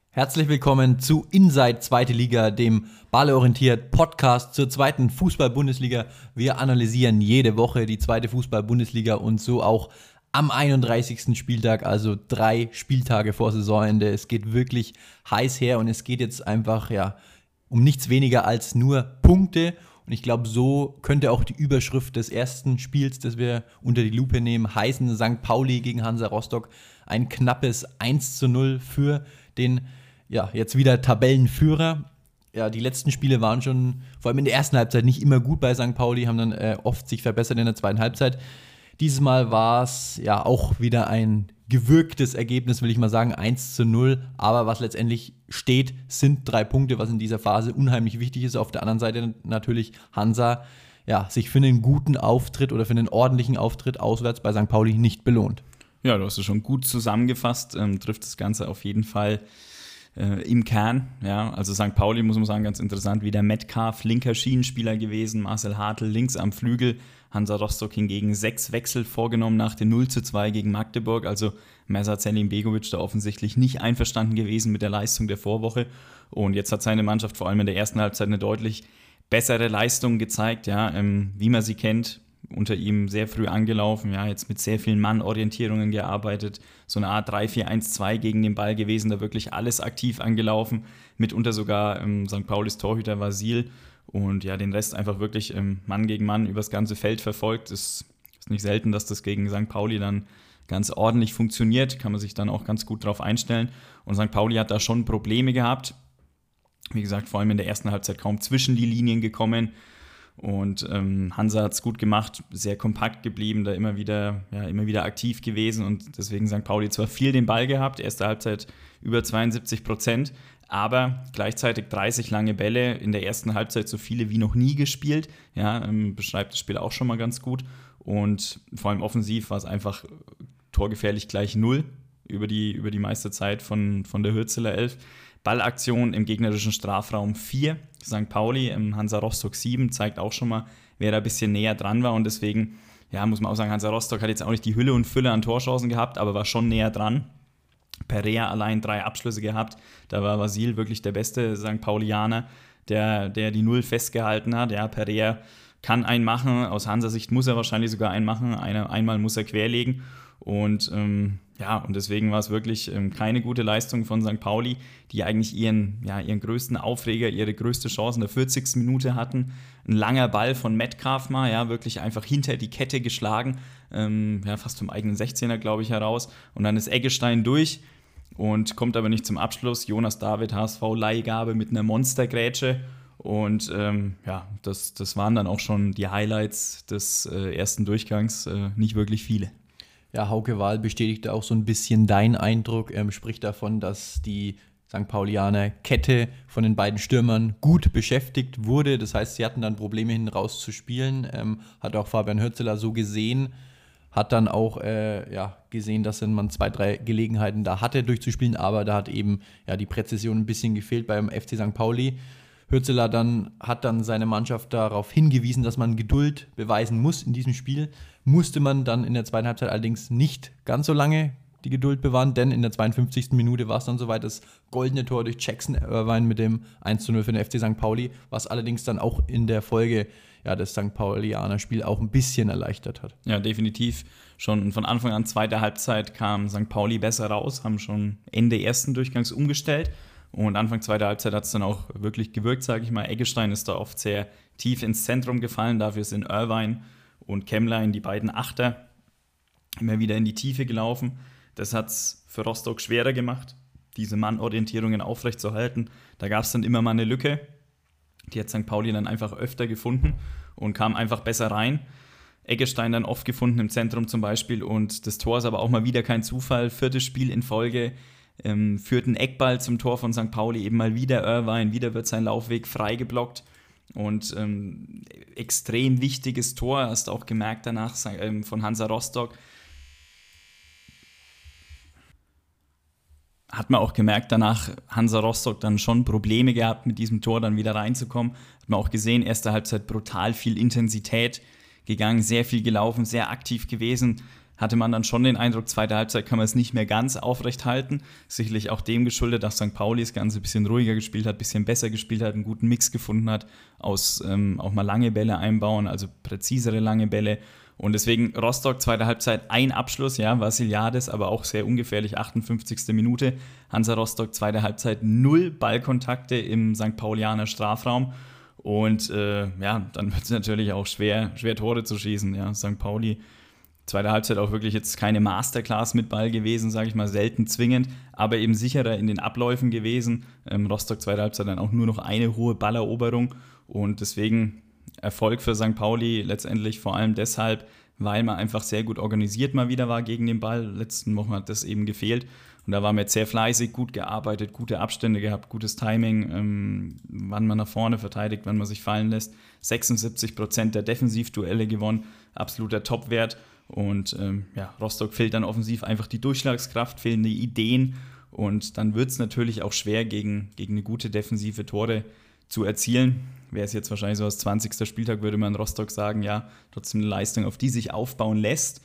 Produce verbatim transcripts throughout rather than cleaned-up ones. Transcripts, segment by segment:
Herzlich willkommen zu Inside Zweite Liga, dem ballorientiert Podcast zur zweiten Fußball-Bundesliga. Wir analysieren jede Woche die zweite Fußball-Bundesliga und so auch am einunddreißigsten Spieltag, also drei Spieltage vor Saisonende. Es geht wirklich heiß her und es geht jetzt einfach ja um nichts weniger als nur Punkte. Und ich glaube, so könnte auch die Überschrift des ersten Spiels, das wir unter die Lupe nehmen, heißen: Sankt Pauli gegen Hansa Rostock. Ein knappes eins zu null für den ja, jetzt wieder Tabellenführer. Ja, die letzten Spiele waren schon, vor allem in der ersten Halbzeit, nicht immer gut bei Sankt Pauli, haben dann äh, oft sich verbessert in der zweiten Halbzeit. Dieses Mal war es ja auch wieder ein gewürgtes Ergebnis, will ich mal sagen, eins zu null. Aber was letztendlich steht, sind drei Punkte, was in dieser Phase unheimlich wichtig ist. Auf der anderen Seite natürlich Hansa, ja, sich für einen guten Auftritt oder für einen ordentlichen Auftritt auswärts bei Sankt Pauli nicht belohnt. Ja, du hast es schon gut zusammengefasst, ähm, trifft das Ganze auf jeden Fall äh, im Kern. Ja, also Sankt Pauli, muss man sagen, ganz interessant, wie der Metcalf, linker Schienenspieler gewesen, Marcel Hartl links am Flügel, Hansa Rostock hingegen sechs Wechsel vorgenommen nach dem null zu zwei gegen Magdeburg, also Mesut Selimbegovic da offensichtlich nicht einverstanden gewesen mit der Leistung der Vorwoche und jetzt hat seine Mannschaft vor allem in der ersten Halbzeit eine deutlich bessere Leistung gezeigt, ja, ähm, wie man sie kennt. Unter ihm sehr früh angelaufen, ja, jetzt mit sehr vielen Mannorientierungen gearbeitet, so eine Art drei vier eins zwei gegen den Ball gewesen, da wirklich alles aktiv angelaufen, mitunter sogar ähm, Sankt Paulis Torhüter Vasil und ja, den Rest einfach wirklich ähm, Mann gegen Mann übers ganze Feld verfolgt. Es ist nicht selten, dass das gegen Sankt Pauli dann ganz ordentlich funktioniert, kann man sich dann auch ganz gut drauf einstellen und Sankt Pauli hat da schon Probleme gehabt, wie gesagt, vor allem in der ersten Halbzeit kaum zwischen die Linien gekommen. Und ähm, Hansa hat es gut gemacht, sehr kompakt geblieben, da immer wieder, ja, immer wieder aktiv gewesen und deswegen Sankt Pauli zwar viel den Ball gehabt, erste Halbzeit über zweiundsiebzig Prozent, aber gleichzeitig dreißig lange Bälle, in der ersten Halbzeit so viele wie noch nie gespielt, ja, ähm, beschreibt das Spiel auch schon mal ganz gut und vor allem offensiv war es einfach torgefährlich gleich null über die, über die meiste Zeit von, von der Hürzeler Elf. Ballaktion im gegnerischen Strafraum vier, Sankt Pauli, im Hansa Rostock sieben, zeigt auch schon mal, wer da ein bisschen näher dran war und deswegen, ja, muss man auch sagen, Hansa Rostock hat jetzt auch nicht die Hülle und Fülle an Torchancen gehabt, aber war schon näher dran. Perea allein drei Abschlüsse gehabt, da war Vasil wirklich der beste Sankt Paulianer, der, der die Null festgehalten hat. Ja, Perea kann einen machen, aus Hansa-Sicht muss er wahrscheinlich sogar einen machen, eine, einmal muss er querlegen und ähm, ja, und deswegen war es wirklich ähm, keine gute Leistung von Sankt Pauli, die eigentlich ihren, ja, ihren größten Aufreger, ihre größte Chance in der vierzigsten Minute hatten. Ein langer Ball von Metcalf mal, ja, wirklich einfach hinter die Kette geschlagen, ähm, ja, fast vom eigenen sechzehner, glaube ich, heraus. Und dann ist Eggestein durch und kommt aber nicht zum Abschluss. Jonas David, H S V-Leihgabe mit einer Monstergrätsche. Und ähm, ja, das, das waren dann auch schon die Highlights des äh, ersten Durchgangs, äh, nicht wirklich viele. Ja, Hauke Wahl bestätigte auch so ein bisschen deinen Eindruck, ähm, spricht davon, dass die Sankt Paulianer Kette von den beiden Stürmern gut beschäftigt wurde. Das heißt, sie hatten dann Probleme hinten raus zu spielen. Ähm, hat auch Fabian Hürzeler so gesehen. Hat dann auch äh, ja, gesehen, dass man zwei, drei Gelegenheiten da hatte durchzuspielen, aber da hat eben ja, die Präzision ein bisschen gefehlt beim F C Sankt Pauli. Hürzeler dann, hat dann seine Mannschaft darauf hingewiesen, dass man Geduld beweisen muss in diesem Spiel. Musste man dann in der zweiten Halbzeit allerdings nicht ganz so lange die Geduld bewahren, denn in der zweiundfünfzigsten Minute war es dann soweit das goldene Tor durch Jackson Irvine mit dem eins zu null für den F C Sankt Pauli, was allerdings dann auch in der Folge ja, das Sankt Paulianer Spiel auch ein bisschen erleichtert hat. Ja, definitiv. Schon von Anfang an, zweiter Halbzeit, kam Sankt Pauli besser raus, haben schon Ende ersten Durchgangs umgestellt. Und Anfang zweiter Halbzeit hat es dann auch wirklich gewirkt, sage ich mal. Eggestein ist da oft sehr tief ins Zentrum gefallen. Dafür sind Irvine und Kemmlein, die beiden Achter, immer wieder in die Tiefe gelaufen. Das hat es für Rostock schwerer gemacht, diese Mannorientierungen aufrechtzuerhalten. Da gab es dann immer mal eine Lücke. Die hat Sankt Pauli dann einfach öfter gefunden und kam einfach besser rein. Eggestein dann oft gefunden im Zentrum zum Beispiel. Und das Tor ist aber auch mal wieder kein Zufall. Viertes Spiel in Folge. Ähm, führt ein Eckball zum Tor von Sankt Pauli, eben mal wieder Irvine, wieder wird sein Laufweg freigeblockt und ähm, extrem wichtiges Tor, hast du auch gemerkt danach ähm, von Hansa Rostock. Hat man auch gemerkt danach, Hansa Rostock dann schon Probleme gehabt, mit diesem Tor dann wieder reinzukommen. Hat man auch gesehen, erste Halbzeit brutal viel Intensität gegangen, sehr viel gelaufen, sehr aktiv gewesen. hatte man dann schon den Eindruck, zweite Halbzeit kann man es nicht mehr ganz aufrecht halten. Sicherlich auch dem geschuldet, dass Sankt Pauli das Ganze ein bisschen ruhiger gespielt hat, ein bisschen besser gespielt hat, einen guten Mix gefunden hat, aus ähm, auch mal lange Bälle einbauen, also präzisere lange Bälle. Und deswegen Rostock, zweite Halbzeit, ein Abschluss, ja, Vassiliades, aber auch sehr ungefährlich, achtundfünfzigste Minute. Hansa Rostock, zweite Halbzeit, null Ballkontakte im Sankt Paulianer Strafraum. Und äh, ja, dann wird es natürlich auch schwer, schwer Tore zu schießen. Ja. Sankt Pauli, zweite Halbzeit auch wirklich jetzt keine Masterclass mit Ball gewesen, sage ich mal, selten zwingend, aber eben sicherer in den Abläufen gewesen. Ähm, Rostock, zweite Halbzeit, dann auch nur noch eine hohe Balleroberung. Und deswegen Erfolg für Sankt Pauli letztendlich vor allem deshalb, weil man einfach sehr gut organisiert mal wieder war gegen den Ball. Letzten Wochen hat das eben gefehlt. Und da war man jetzt sehr fleißig, gut gearbeitet, gute Abstände gehabt, gutes Timing, ähm, wann man nach vorne verteidigt, wann man sich fallen lässt. sechsundsiebzig Prozent der Defensivduelle gewonnen, absoluter Topwert. Und ähm, ja, Rostock fehlt dann offensiv einfach die Durchschlagskraft, fehlen die Ideen. Und dann wird es natürlich auch schwer, gegen, gegen eine gute defensive Tore zu erzielen. Wäre es jetzt wahrscheinlich so als zwanzigster Spieltag, würde man in Rostock sagen, ja, trotzdem eine Leistung, auf die sich aufbauen lässt.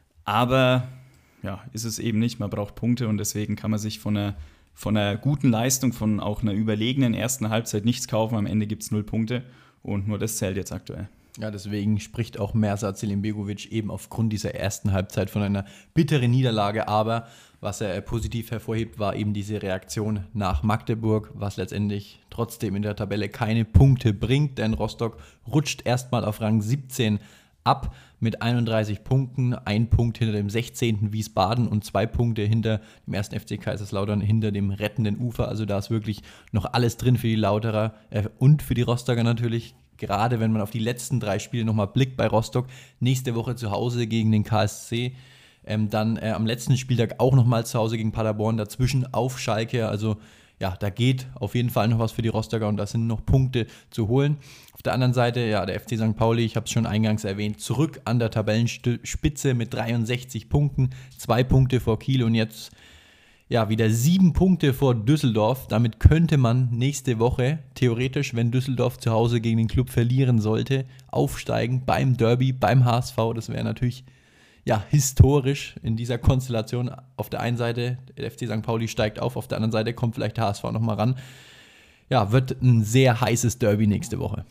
Aber ja, ist es eben nicht. Man braucht Punkte und deswegen kann man sich von einer, von einer guten Leistung, von auch einer überlegenen ersten Halbzeit nichts kaufen. Am Ende gibt es null Punkte und nur das zählt jetzt aktuell. Ja, deswegen spricht auch Mersat Selimbegovic eben aufgrund dieser ersten Halbzeit von einer bitteren Niederlage. Aber was er positiv hervorhebt, war eben diese Reaktion nach Magdeburg, was letztendlich trotzdem in der Tabelle keine Punkte bringt, denn Rostock rutscht erstmal auf Rang siebzehn ab mit einunddreißig Punkten, ein Punkt hinter dem sechzehnten Wiesbaden und zwei Punkte hinter dem ersten F C Kaiserslautern, hinter dem rettenden Ufer. Also da ist wirklich noch alles drin für die Lauterer äh, und für die Rostocker natürlich. Gerade wenn man auf die letzten drei Spiele nochmal blickt bei Rostock. Nächste Woche zu Hause gegen den K S C. Ähm, dann äh, am letzten Spieltag auch nochmal zu Hause gegen Paderborn. Dazwischen auf Schalke. Also ja, da geht auf jeden Fall noch was für die Rostocker und da sind noch Punkte zu holen. Auf der anderen Seite, ja, der F C Sankt Pauli, ich habe es schon eingangs erwähnt, zurück an der Tabellenspitze mit dreiundsechzig Punkten. Zwei Punkte vor Kiel und jetzt ja, wieder sieben Punkte vor Düsseldorf. Damit könnte man nächste Woche theoretisch, wenn Düsseldorf zu Hause gegen den Club verlieren sollte, aufsteigen beim Derby, beim H S V. Das wäre natürlich ja, historisch in dieser Konstellation. Auf der einen Seite, der F C Sankt Pauli steigt auf, auf der anderen Seite kommt vielleicht der H S V nochmal ran. Ja, wird ein sehr heißes Derby nächste Woche.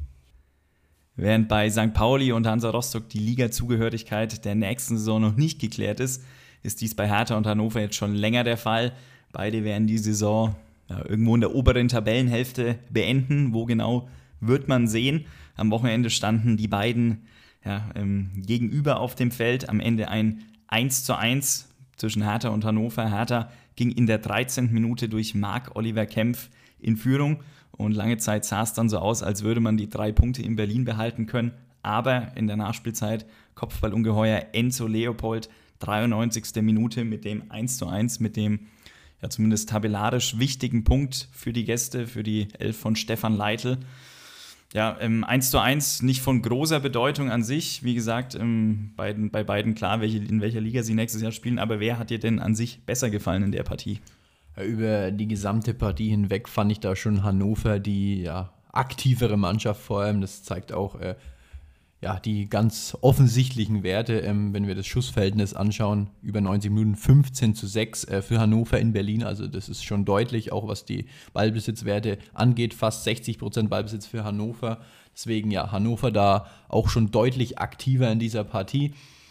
Während bei Sankt Pauli und Hansa Rostock die Liga-Zugehörigkeit der nächsten Saison noch nicht geklärt ist, ist dies bei Hertha und Hannover jetzt schon länger der Fall. Beide werden die Saison ja, irgendwo in der oberen Tabellenhälfte beenden. Wo genau, wird man sehen. Am Wochenende standen die beiden ja, ähm, gegenüber auf dem Feld. Am Ende ein eins zu eins zwischen Hertha und Hannover. Hertha ging in der dreizehnten Minute durch Marc-Oliver Kempf in Führung. Und lange Zeit sah es dann so aus, als würde man die drei Punkte in Berlin behalten können. Aber in der Nachspielzeit Kopfballungeheuer Enzo Leopold, dreiundneunzigste Minute mit dem eins zu eins, mit dem ja zumindest tabellarisch wichtigen Punkt für die Gäste, für die Elf von Stefan Leitl. Ja, ähm, eins zu eins nicht von großer Bedeutung an sich. Wie gesagt, ähm, beiden, bei beiden klar, welche, in welcher Liga sie nächstes Jahr spielen. Aber wer hat dir denn an sich besser gefallen in der Partie? Über die gesamte Partie hinweg fand ich da schon Hannover die ja, aktivere Mannschaft vor allem. Das zeigt auch äh, ja, die ganz offensichtlichen Werte, ähm, wenn wir das Schussverhältnis anschauen, über neunzig Minuten fünfzehn zu sechs äh, für Hannover in Berlin, also das ist schon deutlich, auch was die Ballbesitzwerte angeht, fast sechzig Prozent Ballbesitz für Hannover, deswegen ja, Hannover da auch schon deutlich aktiver in dieser Partie.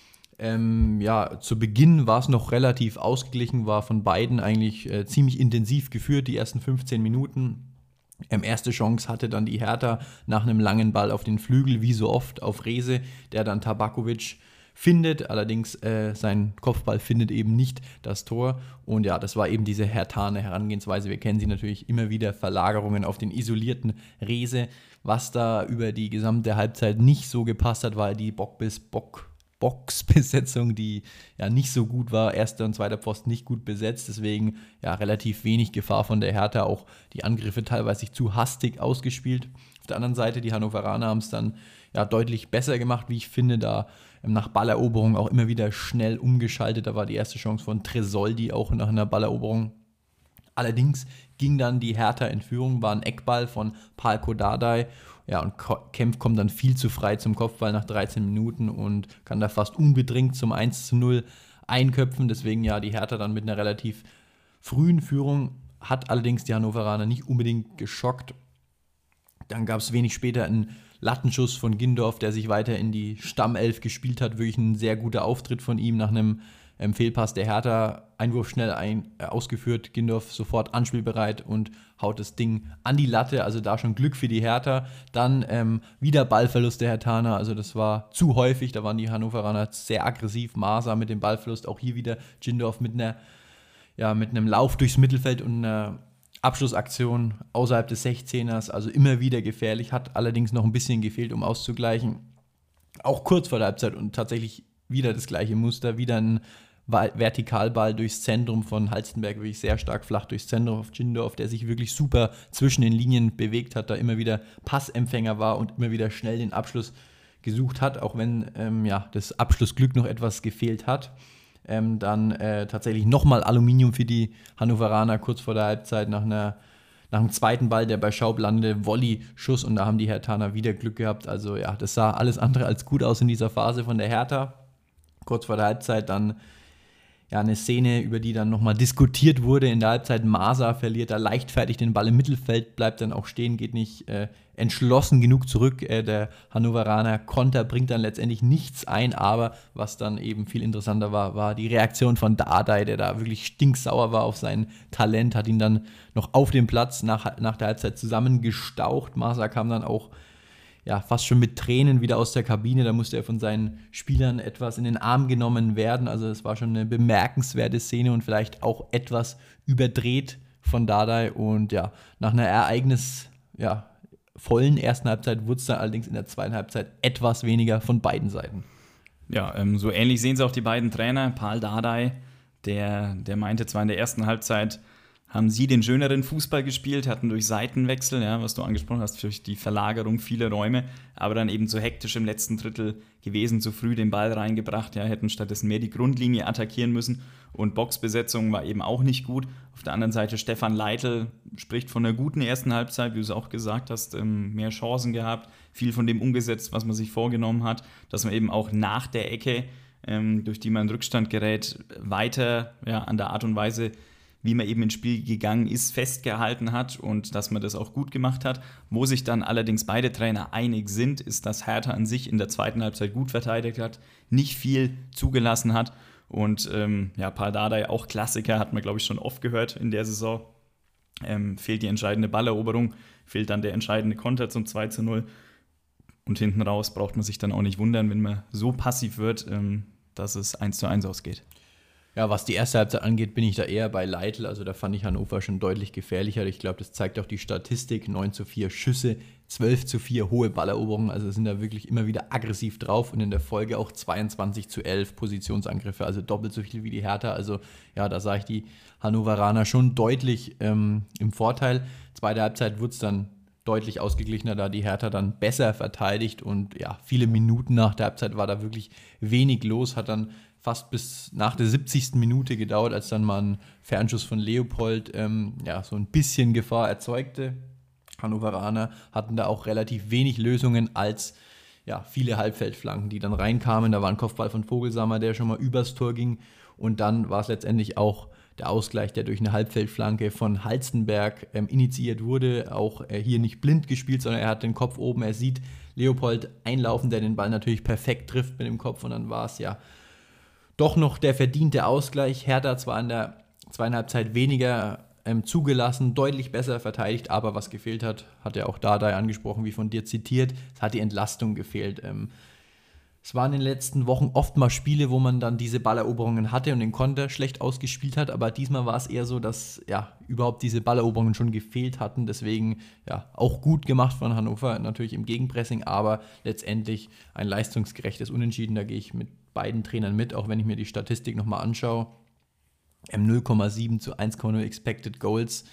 Ähm, ja, zu Beginn war es noch relativ ausgeglichen, war von beiden eigentlich äh, ziemlich intensiv geführt, die ersten fünfzehn Minuten. Ähm, erste Chance hatte dann die Hertha nach einem langen Ball auf den Flügel, wie so oft auf Rehse, der dann Tabakovic findet. Allerdings äh, sein Kopfball findet eben nicht das Tor. Und ja, das war eben diese herthane Herangehensweise. Wir kennen sie natürlich immer wieder, Verlagerungen auf den isolierten Rehse. Was da über die gesamte Halbzeit nicht so gepasst hat, war die Bock bis Bock. Boxbesetzung, die ja nicht so gut war. Erster und zweiter Pfosten nicht gut besetzt, deswegen ja relativ wenig Gefahr von der Hertha, auch die Angriffe teilweise zu hastig ausgespielt. Auf der anderen Seite, die Hannoveraner haben es dann ja deutlich besser gemacht, wie ich finde, da nach Balleroberung auch immer wieder schnell umgeschaltet. Da war die erste Chance von Tresoldi auch nach einer Balleroberung. Allerdings ging dann die Hertha in Führung, war ein Eckball von Palko Dardai. Ja, und Kempf kommt dann viel zu frei zum Kopfball nach dreizehn Minuten und kann da fast unbedingt zum eins zu null einköpfen. Deswegen ja die Hertha dann mit einer relativ frühen Führung, hat allerdings die Hannoveraner nicht unbedingt geschockt. Dann gab es wenig später einen Lattenschuss von Gindorf, der sich weiter in die Stammelf gespielt hat. Wirklich ein sehr guter Auftritt von ihm nach einem ähm, Fehlpass der Hertha. Einwurf schnell ein, äh, ausgeführt, Gindorf sofort anspielbereit und haut das Ding an die Latte. Also da schon Glück für die Hertha. Dann ähm, wieder Ballverlust der Herthaner. Also das war zu häufig. Da waren die Hannoveraner sehr aggressiv. Maser mit dem Ballverlust. Auch hier wieder Gindorf mit einer, ja, mit einem Lauf durchs Mittelfeld und einer Abschlussaktion außerhalb des sechzehners, also immer wieder gefährlich, hat allerdings noch ein bisschen gefehlt, um auszugleichen. Auch kurz vor der Halbzeit und tatsächlich wieder das gleiche Muster, wieder ein Vertikalball durchs Zentrum von Halstenberg, wirklich sehr stark flach durchs Zentrum auf Gindorf, der sich wirklich super zwischen den Linien bewegt hat, da immer wieder Passempfänger war und immer wieder schnell den Abschluss gesucht hat, auch wenn ähm, ja, das Abschlussglück noch etwas gefehlt hat. Ähm, dann äh, tatsächlich nochmal Aluminium für die Hannoveraner kurz vor der Halbzeit nach, einer, nach einem zweiten Ball, der bei Schaub landete, Volley-Schuss, und da haben die Herthaner wieder Glück gehabt. Also ja, das sah alles andere als gut aus in dieser Phase von der Hertha. Kurz vor der Halbzeit dann ja eine Szene, über die dann nochmal diskutiert wurde. In der Halbzeit Maser verliert da leichtfertig den Ball im Mittelfeld, bleibt dann auch stehen, geht nicht äh, entschlossen genug zurück. Äh, der Hannoveraner Konter bringt dann letztendlich nichts ein, aber was dann eben viel interessanter war, war die Reaktion von Dardai, der da wirklich stinksauer war auf sein Talent, hat ihn dann noch auf dem Platz nach, nach der Halbzeit zusammengestaucht. Maser kam dann auch ja, fast schon mit Tränen wieder aus der Kabine, da musste er von seinen Spielern etwas in den Arm genommen werden, also es war schon eine bemerkenswerte Szene und vielleicht auch etwas überdreht von Dardai, und ja, nach einer ereignisvollen ja, ersten Halbzeit wurde es dann allerdings in der zweiten Halbzeit etwas weniger von beiden Seiten. Ja, ähm, so ähnlich sehen es auch die beiden Trainer. Paul Dardai, der, der meinte zwar in der ersten Halbzeit, haben sie den schöneren Fußball gespielt, hatten durch Seitenwechsel, ja, was du angesprochen hast, durch die Verlagerung vieler Räume, aber dann eben zu hektisch im letzten Drittel gewesen, zu früh den Ball reingebracht, ja, hätten stattdessen mehr die Grundlinie attackieren müssen, und Boxbesetzung war eben auch nicht gut. Auf der anderen Seite Stefan Leitl spricht von einer guten ersten Halbzeit, wie du es auch gesagt hast, mehr Chancen gehabt, viel von dem umgesetzt, was man sich vorgenommen hat, dass man eben auch nach der Ecke, durch die man in Rückstand gerät, weiter ja, an der Art und Weise, wie man eben ins Spiel gegangen ist, festgehalten hat und dass man das auch gut gemacht hat. Wo sich dann allerdings beide Trainer einig sind, ist, dass Hertha an sich in der zweiten Halbzeit gut verteidigt hat, nicht viel zugelassen hat, und ähm, ja, Paul Dardai, auch Klassiker, hat man glaube ich schon oft gehört in der Saison, ähm, fehlt die entscheidende Balleroberung, fehlt dann der entscheidende Konter zum zwei zu null, und hinten raus braucht man sich dann auch nicht wundern, wenn man so passiv wird, ähm, dass es eins zu eins ausgeht. Ja, was die erste Halbzeit angeht, bin ich da eher bei Leitl. Also da fand ich Hannover schon deutlich gefährlicher. Ich glaube, das zeigt auch die Statistik. neun zu vier Schüsse, zwölf zu vier hohe Balleroberungen. Also sind da wirklich immer wieder aggressiv drauf. Und in der Folge auch zweiundzwanzig zu elf Positionsangriffe. Also doppelt so viel wie die Hertha. Also ja, da sah ich die Hannoveraner schon deutlich ähm, im Vorteil. Zweite Halbzeit wurde es dann deutlich ausgeglichener, da die Hertha dann besser verteidigt. Und ja, viele Minuten nach der Halbzeit war da wirklich wenig los. Hat dann fast bis nach der siebzigsten Minute gedauert, als dann mal ein Fernschuss von Leopold ähm, ja, so ein bisschen Gefahr erzeugte. Hannoveraner hatten da auch relativ wenig Lösungen als ja, viele Halbfeldflanken, die dann reinkamen. Da war ein Kopfball von Vogelsammer, der schon mal übers Tor ging. Und dann war es letztendlich auch der Ausgleich, der durch eine Halbfeldflanke von Halstenberg ähm, initiiert wurde. Auch äh, hier nicht blind gespielt, sondern er hat den Kopf oben. Er sieht Leopold einlaufen, der den Ball natürlich perfekt trifft mit dem Kopf. Und dann war es ja doch noch der verdiente Ausgleich. Hertha zwar in der zweiten Halbzeit weniger ähm, zugelassen, deutlich besser verteidigt, aber was gefehlt hat, hat ja auch Dardai angesprochen, wie von dir zitiert, es hat die Entlastung gefehlt. Ähm, es waren in den letzten Wochen oft mal Spiele, wo man dann diese Balleroberungen hatte und den Konter schlecht ausgespielt hat, aber diesmal war es eher so, dass ja überhaupt diese Balleroberungen schon gefehlt hatten, deswegen ja auch gut gemacht von Hannover, natürlich im Gegenpressing, aber letztendlich ein leistungsgerechtes Unentschieden, da gehe ich mit beiden Trainern mit, auch wenn ich mir die Statistik nochmal anschaue. null Komma sieben zu eins Komma null Expected Goals.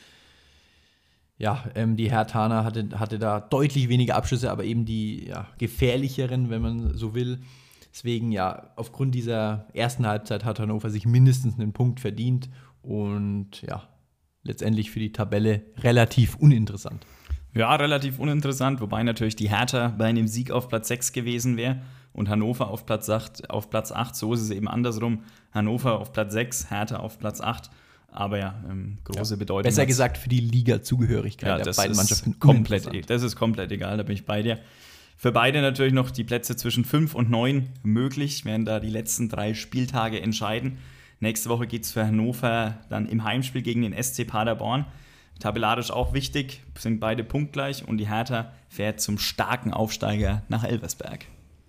Ja, ähm, die Herthaner hatte, hatte da deutlich weniger Abschlüsse, aber eben die ja, gefährlicheren, wenn man so will. Deswegen, ja, aufgrund dieser ersten Halbzeit hat Hannover sich mindestens einen Punkt verdient. Und ja, letztendlich für die Tabelle relativ uninteressant. Ja, relativ uninteressant, wobei natürlich die Hertha bei einem Sieg auf Platz sechs gewesen wäre und Hannover auf Platz acht, auf Platz acht. So ist es eben andersrum. Hannover auf Platz sechs, Hertha auf Platz acht. Aber ja, ähm, große ja, Bedeutung. Besser gesagt für die Liga-Zugehörigkeit ja, der beiden Mannschaften. Komplett, das ist komplett egal, da bin ich bei dir. Für beide natürlich noch die Plätze zwischen fünf und neun möglich, werden da die letzten drei Spieltage entscheiden. Nächste Woche geht es für Hannover dann im Heimspiel gegen den S C Paderborn. Tabellarisch auch wichtig, sind beide punktgleich und die Hertha fährt zum starken Aufsteiger nach Elversberg.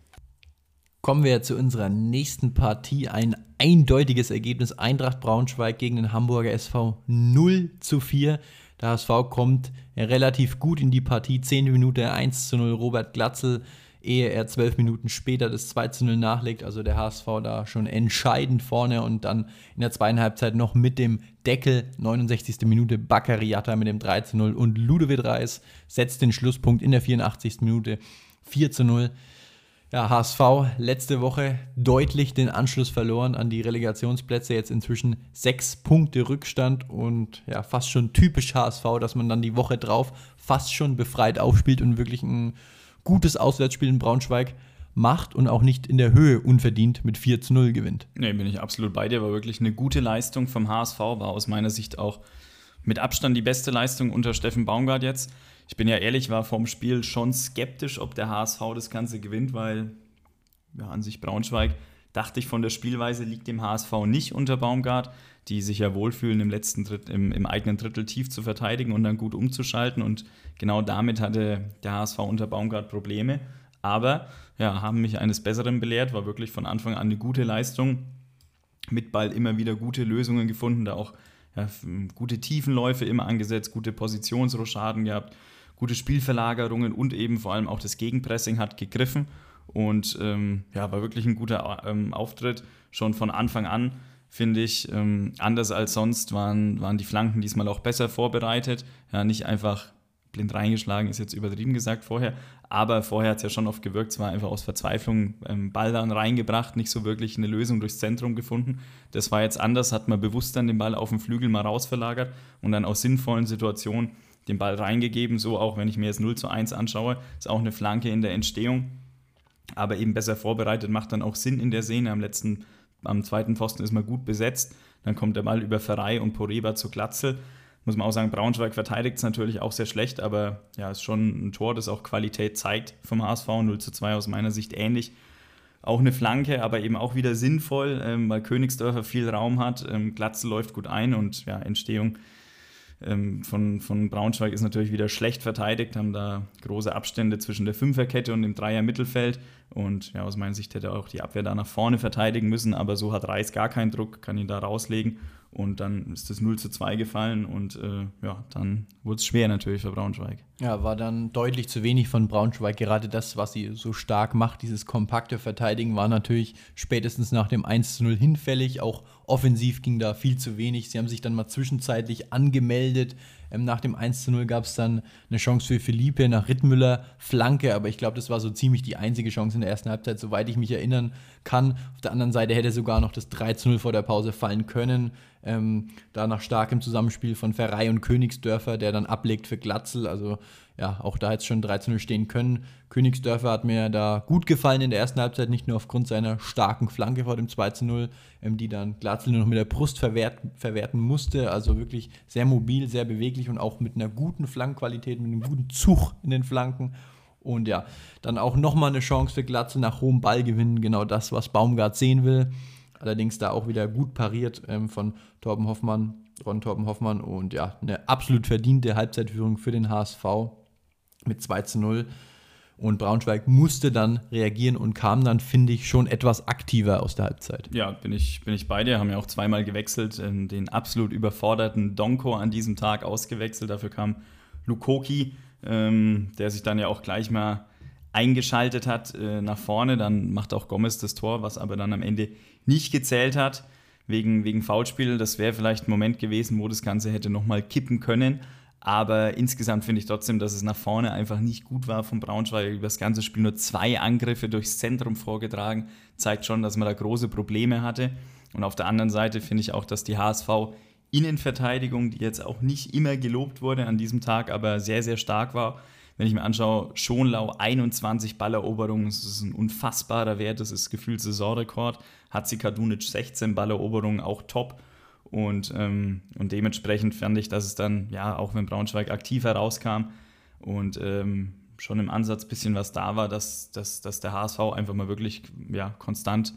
Kommen wir zu unserer nächsten Partie. Ein eindeutiges Ergebnis. Eintracht Braunschweig gegen den Hamburger S V null zu vier. Der H S V kommt relativ gut in die Partie. zehnte Minute eins zu null Robert Glatzel, ehe er zwölf Minuten später das zwei zu null nachlegt. Also der H S V da schon entscheidend vorne und dann in der zweiten Halbzeit noch mit dem Deckel. neunundsechzigste Minute Bakary Jatta mit dem drei zu null und Ludovic Reis setzt den Schlusspunkt in der vierundachtzigsten Minute vier zu null. Ja, H S V letzte Woche deutlich den Anschluss verloren an die Relegationsplätze, jetzt inzwischen sechs Punkte Rückstand und ja, fast schon typisch H S V, dass man dann die Woche drauf fast schon befreit aufspielt und wirklich ein gutes Auswärtsspiel in Braunschweig macht und auch nicht in der Höhe unverdient mit vier zu null gewinnt. Nee, bin ich absolut bei dir, war wirklich eine gute Leistung vom H S V, war aus meiner Sicht auch mit Abstand die beste Leistung unter Steffen Baumgart jetzt. Ich bin ja ehrlich, war vorm Spiel schon skeptisch, ob der H S V das Ganze gewinnt, weil ja, an sich Braunschweig, dachte ich, von der Spielweise liegt dem H S V nicht unter Baumgart, die sich ja wohlfühlen, im letzten Dritt, im, im eigenen Drittel tief zu verteidigen und dann gut umzuschalten. Und genau damit hatte der H S V unter Baumgart Probleme. Aber ja, haben mich eines Besseren belehrt, war wirklich von Anfang an eine gute Leistung. Mit Ball immer wieder gute Lösungen gefunden, da auch ja, gute Tiefenläufe immer angesetzt, gute Positionsrochaden gehabt, gute Spielverlagerungen und eben vor allem auch das Gegenpressing hat gegriffen und ähm, ja, war wirklich ein guter ähm, Auftritt. Schon von Anfang an, finde ich, ähm, anders als sonst waren, waren die Flanken diesmal auch besser vorbereitet. Ja, nicht einfach blind reingeschlagen, ist jetzt übertrieben gesagt vorher, aber vorher hat es ja schon oft gewirkt, es war einfach aus Verzweiflung ähm, Ball dann reingebracht, nicht so wirklich eine Lösung durchs Zentrum gefunden. Das war jetzt anders, hat man bewusst dann den Ball auf den Flügel mal rausverlagert und dann aus sinnvollen Situationen den Ball reingegeben, so auch wenn ich mir jetzt null zu eins anschaue, ist auch eine Flanke in der Entstehung, aber eben besser vorbereitet, macht dann auch Sinn in der Szene. Am letzten, am zweiten Pfosten ist man gut besetzt, dann kommt der Ball über Ferrei und Poreba zu Glatzel. Muss man auch sagen, Braunschweig verteidigt es natürlich auch sehr schlecht, aber ja, ist schon ein Tor, das auch Qualität zeigt vom H S V, null zu zwei aus meiner Sicht ähnlich. Auch eine Flanke, aber eben auch wieder sinnvoll, ähm, weil Königsdörfer viel Raum hat, ähm, Glatzel läuft gut ein und ja, Entstehung ähm, von, von Braunschweig ist natürlich wieder schlecht verteidigt, haben da große Abstände zwischen der Fünferkette und dem Dreier-Mittelfeld und ja, aus meiner Sicht hätte auch die Abwehr da nach vorne verteidigen müssen, aber so hat Reis gar keinen Druck, kann ihn da rauslegen. Und dann ist das null zu zwei gefallen und äh, ja, dann wurde es schwer natürlich für Braunschweig. Ja, war dann deutlich zu wenig von Braunschweig. Gerade das, was sie so stark macht, dieses kompakte Verteidigen, war natürlich spätestens nach dem eins zu null hinfällig. Auch offensiv ging da viel zu wenig. Sie haben sich dann mal zwischenzeitlich angemeldet. Ähm, nach dem eins zu null gab es dann eine Chance für Philippe nach Rittmüller, Flanke, aber ich glaube, das war so ziemlich die einzige Chance in der ersten Halbzeit, soweit ich mich erinnern kann. Auf der anderen Seite hätte sogar noch das drei zu null vor der Pause fallen können. Ähm, da nach starkem Zusammenspiel von Ferrei und Königsdörfer, der dann ablegt für Glatzel, also ja, auch da hätte es schon drei zu null stehen können. Königsdörfer hat mir da gut gefallen in der ersten Halbzeit, nicht nur aufgrund seiner starken Flanke vor dem zwei zu null, ähm, die dann Glatzel nur noch mit der Brust verwehrt, verwerten musste, also wirklich sehr mobil, sehr beweglich und auch mit einer guten Flankenqualität, mit einem guten Zug in den Flanken. Und ja, dann auch nochmal eine Chance für Glatzel nach hohem Ballgewinn, genau das, was Baumgart sehen will. Allerdings da auch wieder gut pariert ähm, von Torben Hoffmann, Ron Torben Hoffmann und ja, eine absolut verdiente Halbzeitführung für den H S V mit zwei zu null. Und Braunschweig musste dann reagieren und kam dann, finde ich, schon etwas aktiver aus der Halbzeit. Ja, bin ich, bin ich bei dir, haben ja auch zweimal gewechselt, den absolut überforderten Donko an diesem Tag ausgewechselt, dafür kam Lukoki, ähm, der sich dann ja auch gleich mal eingeschaltet hat äh, nach vorne, dann macht auch Gomez das Tor, was aber dann am Ende nicht gezählt hat, wegen, wegen Foulspiel. Das wäre vielleicht ein Moment gewesen, wo das Ganze hätte nochmal kippen können, aber insgesamt finde ich trotzdem, dass es nach vorne einfach nicht gut war von Braunschweig. Über das ganze Spiel nur zwei Angriffe durchs Zentrum vorgetragen, zeigt schon, dass man da große Probleme hatte. Und auf der anderen Seite finde ich auch, dass die H S V Innenverteidigung, die jetzt auch nicht immer gelobt wurde an diesem Tag, aber sehr, sehr stark war. Wenn ich mir anschaue, Schonlau einundzwanzig Balleroberungen, das ist ein unfassbarer Wert, das ist gefühlt Saisonrekord. Hadzikadunic sechzehn Balleroberungen, auch top. Und, ähm, und dementsprechend fand ich, dass es dann, ja, auch wenn Braunschweig aktiv herauskam und ähm, schon im Ansatz ein bisschen was da war, dass, dass, dass der H S V einfach mal wirklich ja, konstant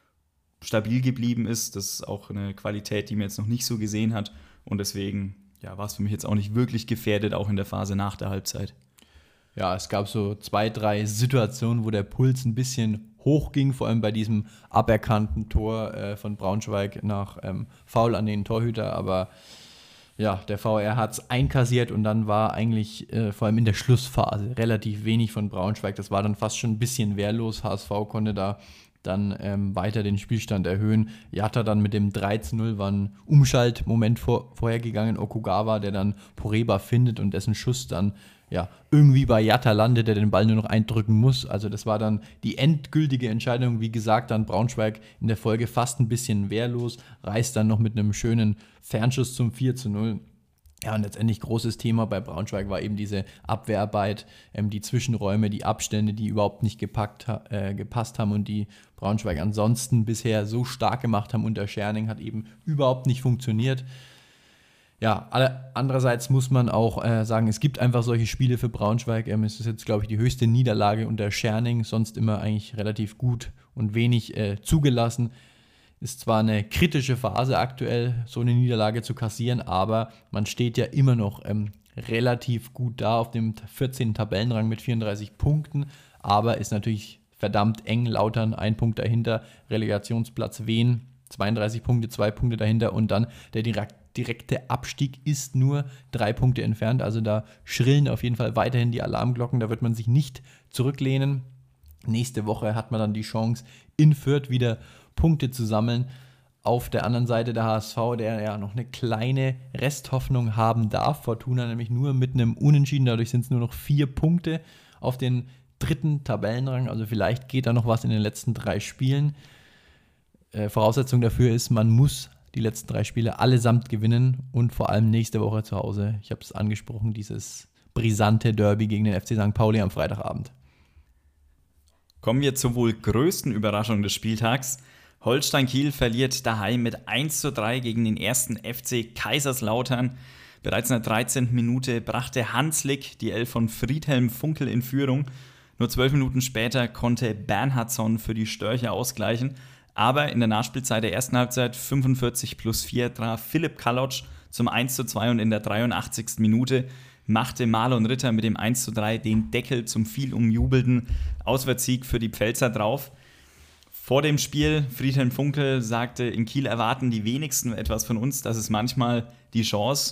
stabil geblieben ist. Das ist auch eine Qualität, die man jetzt noch nicht so gesehen hat. Und deswegen ja, war es für mich jetzt auch nicht wirklich gefährdet, auch in der Phase nach der Halbzeit. Ja, es gab so zwei, drei Situationen, wo der Puls ein bisschen hochging, vor allem bei diesem aberkannten Tor äh, von Braunschweig nach ähm, Foul an den Torhüter, aber ja, der V R hat es einkassiert und dann war eigentlich äh, vor allem in der Schlussphase relativ wenig von Braunschweig, das war dann fast schon ein bisschen wehrlos, H S V konnte da dann ähm, weiter den Spielstand erhöhen. Jatta dann mit dem drei zu null war ein Umschaltmoment vor, vorhergegangen, Okugawa, der dann Poreba findet und dessen Schuss dann ja, irgendwie bei Jatta landet, der den Ball nur noch eindrücken muss. Also das war dann die endgültige Entscheidung. Wie gesagt, dann Braunschweig in der Folge fast ein bisschen wehrlos, reißt dann noch mit einem schönen Fernschuss zum vier zu null. Ja, und letztendlich großes Thema bei Braunschweig war eben diese Abwehrarbeit, ähm, die Zwischenräume, die Abstände, die überhaupt nicht gepackt, äh, gepasst haben und die Braunschweig ansonsten bisher so stark gemacht haben unter Scherning, hat eben überhaupt nicht funktioniert. Ja, andererseits muss man auch äh, sagen, es gibt einfach solche Spiele für Braunschweig. Ähm, es ist jetzt, glaube ich, die höchste Niederlage unter Scherning, sonst immer eigentlich relativ gut und wenig äh, zugelassen. Ist zwar eine kritische Phase aktuell, so eine Niederlage zu kassieren, aber man steht ja immer noch ähm, relativ gut da auf dem vierzehnten Tabellenrang mit vierunddreißig Punkten, aber ist natürlich verdammt eng. Lautern ein Punkt dahinter, Relegationsplatz Wien zweiunddreißig Punkte, zwei Punkte dahinter und dann der direkt direkte Abstieg ist nur drei Punkte entfernt, also da schrillen auf jeden Fall weiterhin die Alarmglocken, da wird man sich nicht zurücklehnen. Nächste Woche hat man dann die Chance, in Fürth wieder Punkte zu sammeln. Auf der anderen Seite der H S V, der ja noch eine kleine Resthoffnung haben darf, Fortuna nämlich nur mit einem Unentschieden, dadurch sind es nur noch vier Punkte auf den dritten Tabellenrang, also vielleicht geht da noch was in den letzten drei Spielen. Äh, Voraussetzung dafür ist, man muss die letzten drei Spiele allesamt gewinnen und vor allem nächste Woche zu Hause. Ich habe es angesprochen, dieses brisante Derby gegen den F C Sankt Pauli am Freitagabend. Kommen wir zur wohl größten Überraschung des Spieltags. Holstein Kiel verliert daheim mit eins zu drei gegen den ersten F C Kaiserslautern. Bereits in der dreizehnten Minute brachte Hanslik die Elf von Friedhelm Funkel in Führung. Nur zwölf Minuten später konnte Bernhardsson für die Störche ausgleichen. Aber in der Nachspielzeit der ersten Halbzeit, fünfundvierzig plus vier, traf Philipp Kalotsch zum eins zu zwei und in der dreiundachtzigsten Minute machte Marlon Ritter mit dem eins zu drei den Deckel zum viel umjubelten Auswärtssieg für die Pfälzer drauf. Vor dem Spiel, Friedhelm Funkel sagte, in Kiel erwarten die wenigsten etwas von uns, das ist manchmal die Chance.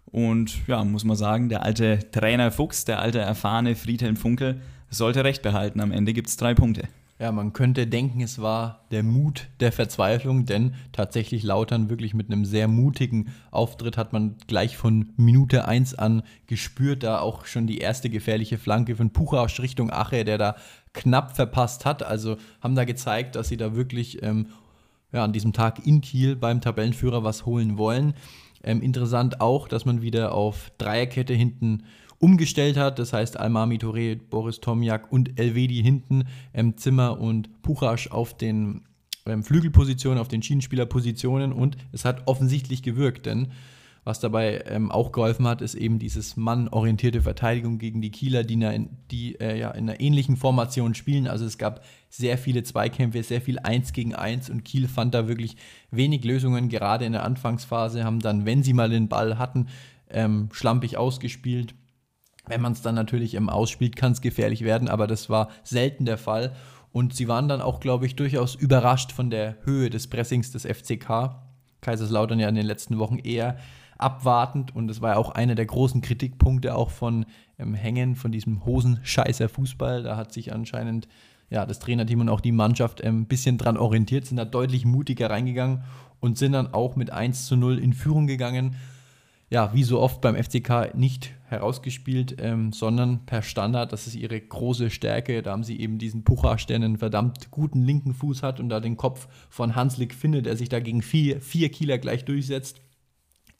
Und ja, muss man sagen, der alte Trainer Fuchs, der alte erfahrene Friedhelm Funkel, sollte recht behalten. Am Ende gibt es drei Punkte. Ja, man könnte denken, es war der Mut der Verzweiflung, denn tatsächlich Lautern wirklich mit einem sehr mutigen Auftritt hat man gleich von Minute eins an gespürt, da auch schon die erste gefährliche Flanke von Puchausch Richtung Ache, der da knapp verpasst hat. Also haben da gezeigt, dass sie da wirklich ähm, ja, an diesem Tag in Kiel beim Tabellenführer was holen wollen. Ähm, interessant auch, dass man wieder auf Dreierkette hinten umgestellt hat, das heißt Almami Touré, Boris Tomjak und Elvedi hinten, ähm, Zimmer und Puchasch auf den ähm, Flügelpositionen, auf den Schienenspielerpositionen und es hat offensichtlich gewirkt, denn was dabei ähm, auch geholfen hat, ist eben dieses mannorientierte Verteidigung gegen die Kieler, die, in, die äh, ja, in einer ähnlichen Formation spielen, also es gab sehr viele Zweikämpfe, sehr viel eins gegen eins und Kiel fand da wirklich wenig Lösungen, gerade in der Anfangsphase, haben dann, wenn sie mal den Ball hatten, ähm, schlampig ausgespielt. Wenn man es dann natürlich im Ausspielt, kann es gefährlich werden, aber das war selten der Fall. Und sie waren dann auch, glaube ich, durchaus überrascht von der Höhe des Pressings des F C K. Kaiserslautern ja in den letzten Wochen eher abwartend und das war ja auch einer der großen Kritikpunkte auch von ähm, Hängen, von diesem Hosenscheißer Fußball. Da hat sich anscheinend ja, das Trainerteam und auch die Mannschaft ein ähm, bisschen dran orientiert, sind da deutlich mutiger reingegangen und sind dann auch mit eins zu null in Führung gegangen. Ja, wie so oft beim F C K nicht herausgespielt, ähm, sondern per Standard. Das ist ihre große Stärke. Da haben sie eben diesen Puchasch, der einen verdammt guten linken Fuß hat und da den Kopf von Hanslik findet, der sich da gegen vier, vier Kieler gleich durchsetzt.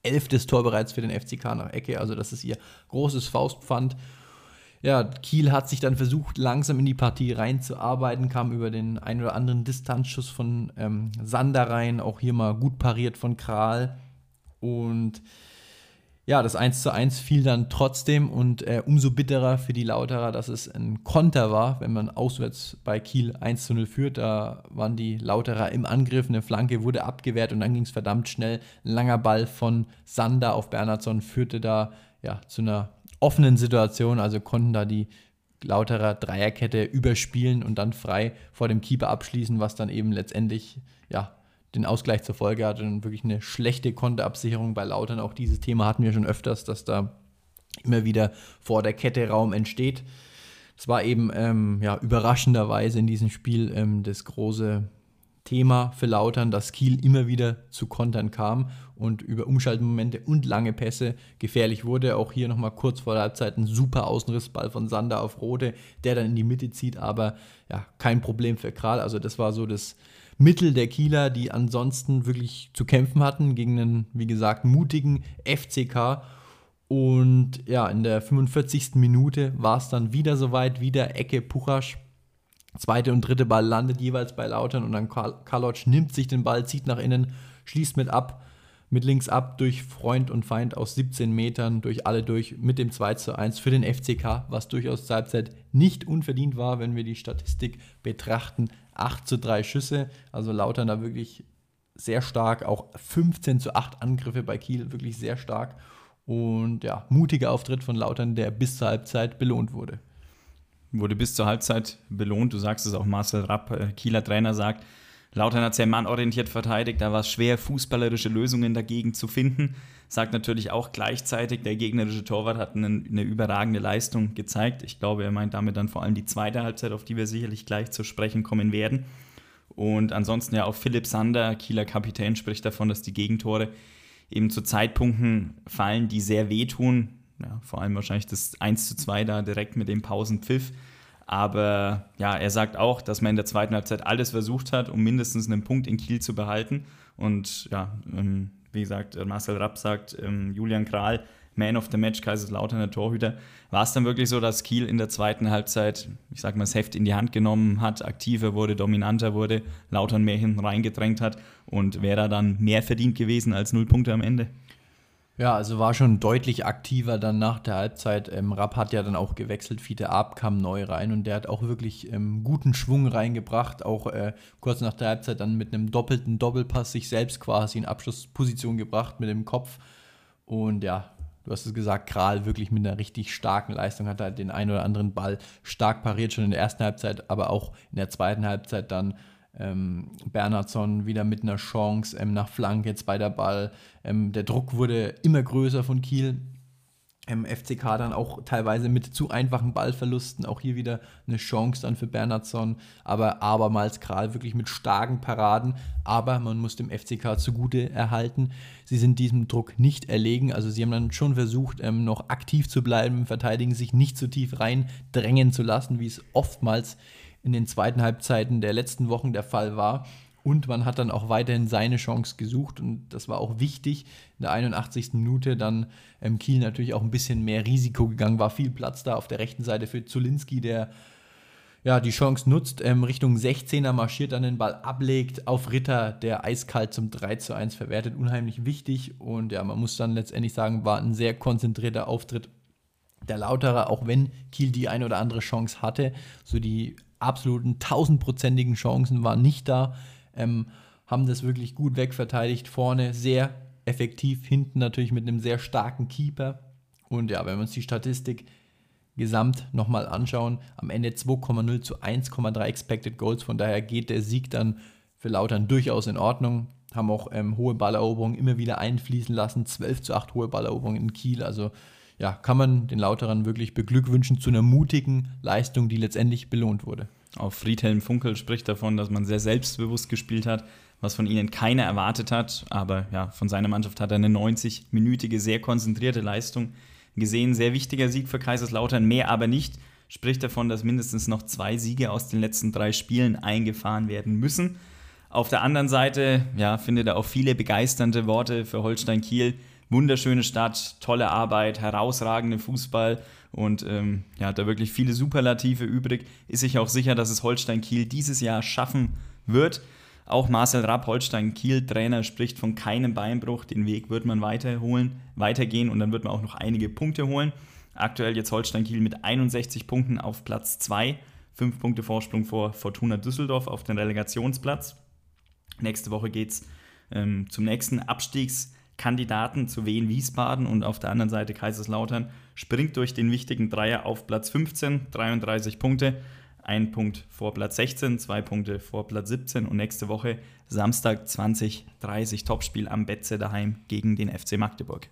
elftes Tor bereits für den F C K nach Ecke, also das ist ihr großes Faustpfand. Ja, Kiel hat sich dann versucht, langsam in die Partie reinzuarbeiten, kam über den ein oder anderen Distanzschuss von ähm, Sander rein, auch hier mal gut pariert von Kral. Und ja, das eins zu eins fiel dann trotzdem und äh, umso bitterer für die Lauterer, dass es ein Konter war, wenn man auswärts bei Kiel eins zu null führt. Da waren die Lauterer im Angriff, eine Flanke wurde abgewehrt und dann ging es verdammt schnell. Ein langer Ball von Sander auf Bernhardsson führte da ja, zu einer offenen Situation, also konnten da die Lauterer Dreierkette überspielen und dann frei vor dem Keeper abschließen, was dann eben letztendlich ja, den Ausgleich zur Folge hatte und wirklich eine schlechte Konterabsicherung bei Lautern. Auch dieses Thema hatten wir schon öfters, dass da immer wieder vor der Kette Raum entsteht. Es war eben ähm, ja, überraschenderweise in diesem Spiel ähm, das große Thema für Lautern, dass Kiel immer wieder zu Kontern kam und über Umschaltmomente und lange Pässe gefährlich wurde. Auch hier nochmal kurz vor der Halbzeit ein super Außenrissball von Sander auf Rode, der dann in die Mitte zieht, aber ja, kein Problem für Kral. Also das war so das Mittel der Kieler, die ansonsten wirklich zu kämpfen hatten gegen einen, wie gesagt, mutigen F C K. Und ja, in der fünfundvierzigsten Minute war es dann wieder soweit, wieder Ecke Puchasch. Zweite und dritte Ball landet jeweils bei Lautern und dann Kaloc nimmt sich den Ball, zieht nach innen, schließt mit ab, mit links ab durch Freund und Feind aus siebzehn Metern, durch alle durch mit dem zwei zu eins für den F C K, was durchaus zur Halbzeit nicht unverdient war, wenn wir die Statistik betrachten. acht zu drei Schüsse, also Lautern da wirklich sehr stark, auch fünfzehn zu acht Angriffe bei Kiel, wirklich sehr stark. Und ja, mutiger Auftritt von Lautern, der bis zur Halbzeit belohnt wurde. Wurde bis zur Halbzeit belohnt. Du sagst es auch, Marcel Rapp, äh, Kieler Trainer, sagt, Lautern hat sehr mannorientiert verteidigt, da war es schwer, fußballerische Lösungen dagegen zu finden. Sagt natürlich auch gleichzeitig, der gegnerische Torwart hat eine, eine überragende Leistung gezeigt. Ich glaube, er meint damit dann vor allem die zweite Halbzeit, auf die wir sicherlich gleich zu sprechen kommen werden. Und ansonsten ja auch Philipp Sander, Kieler Kapitän, spricht davon, dass die Gegentore eben zu Zeitpunkten fallen, die sehr wehtun. Ja, vor allem wahrscheinlich das eins zu zwei da direkt mit dem Pausenpfiff. Aber ja, er sagt auch, dass man in der zweiten Halbzeit alles versucht hat, um mindestens einen Punkt in Kiel zu behalten. Und ja, ähm, wie gesagt, Marcel Rapp sagt, ähm, Julian Kral, Man of the Match, Kaiserslautern, der Torhüter. War es dann wirklich so, dass Kiel in der zweiten Halbzeit, ich sag mal, das Heft in die Hand genommen hat, aktiver wurde, dominanter wurde, Lautern mehr hinten reingedrängt hat und wäre dann mehr verdient gewesen als null Punkte am Ende? Ja, also war schon deutlich aktiver dann nach der Halbzeit. Ähm, Rapp hat ja dann auch gewechselt, Fiete Arp kam neu rein und der hat auch wirklich ähm, guten Schwung reingebracht. Auch äh, kurz nach der Halbzeit dann mit einem doppelten Doppelpass sich selbst quasi in Abschlussposition gebracht mit dem Kopf. Und ja, du hast es gesagt, Kral wirklich mit einer richtig starken Leistung hat halt den einen oder anderen Ball stark pariert, schon in der ersten Halbzeit, aber auch in der zweiten Halbzeit dann Ähm, Bernhardsson wieder mit einer Chance ähm, nach Flanke, zweiter Ball. Ähm, der Druck wurde immer größer von Kiel. Ähm, F C K dann auch teilweise mit zu einfachen Ballverlusten. Auch hier wieder eine Chance dann für Bernhardsson. Aber abermals Kral wirklich mit starken Paraden. Aber man muss dem F C K zugute erhalten, sie sind diesem Druck nicht erlegen. Also sie haben dann schon versucht, ähm, noch aktiv zu bleiben, verteidigen, sich nicht zu tief reindrängen zu lassen, wie es oftmals in den zweiten Halbzeiten der letzten Wochen der Fall war. Und man hat dann auch weiterhin seine Chance gesucht und das war auch wichtig. In der einundachtzigsten Minute dann ähm, Kiel natürlich auch ein bisschen mehr Risiko gegangen, war viel Platz da auf der rechten Seite für Zulinski, der ja die Chance nutzt, ähm, Richtung sechzehner marschiert, dann den Ball ablegt auf Ritter, der eiskalt zum drei zu eins verwertet. Unheimlich wichtig und ja, man muss dann letztendlich sagen, war ein sehr konzentrierter Auftritt der Lauterer, auch wenn Kiel die ein oder andere Chance hatte. So die absoluten tausendprozentigen Chancen waren nicht da, ähm, haben das wirklich gut wegverteidigt, vorne sehr effektiv, hinten natürlich mit einem sehr starken Keeper. Und ja, wenn wir uns die Statistik gesamt nochmal anschauen, am Ende zwei Komma null zu eins Komma drei Expected Goals, von daher geht der Sieg dann für Lautern durchaus in Ordnung, haben auch ähm, hohe Balleroberungen immer wieder einfließen lassen, zwölf zu acht hohe Balleroberungen in Kiel, also ja, kann man den Lauterern wirklich beglückwünschen zu einer mutigen Leistung, die letztendlich belohnt wurde. Auch Friedhelm Funkel spricht davon, dass man sehr selbstbewusst gespielt hat, was von ihnen keiner erwartet hat. Aber ja, von seiner Mannschaft hat er eine neunzig-minütige, sehr konzentrierte Leistung gesehen. Sehr wichtiger Sieg für Kaiserslautern, mehr aber nicht. Spricht davon, dass mindestens noch zwei Siege aus den letzten drei Spielen eingefahren werden müssen. Auf der anderen Seite, ja, findet er auch viele begeisternde Worte für Holstein Kiel. wunderschöne Stadt, tolle Arbeit, herausragende Fußball und ähm, ja, hat da wirklich viele Superlative übrig. Ist sich auch sicher, dass es Holstein Kiel dieses Jahr schaffen wird. Auch Marcel Rapp, Holstein Kiel Trainer, spricht von keinem Beinbruch. Den Weg wird man weiterholen, weitergehen und dann wird man auch noch einige Punkte holen. Aktuell jetzt Holstein Kiel mit einundsechzig Punkten auf Platz zwei. Fünf Punkte Vorsprung vor Fortuna Düsseldorf auf den Relegationsplatz. Nächste Woche geht es ähm, zum nächsten Abstiegskandidaten zu Wien Wiesbaden und auf der anderen Seite Kaiserslautern springt durch den wichtigen Dreier auf Platz fünfzehn, dreiunddreißig Punkte. Ein Punkt vor Platz sechzehn, zwei Punkte vor Platz siebzehn und nächste Woche Samstag zwanzig Uhr dreißig Topspiel am Betze daheim gegen den F C Magdeburg.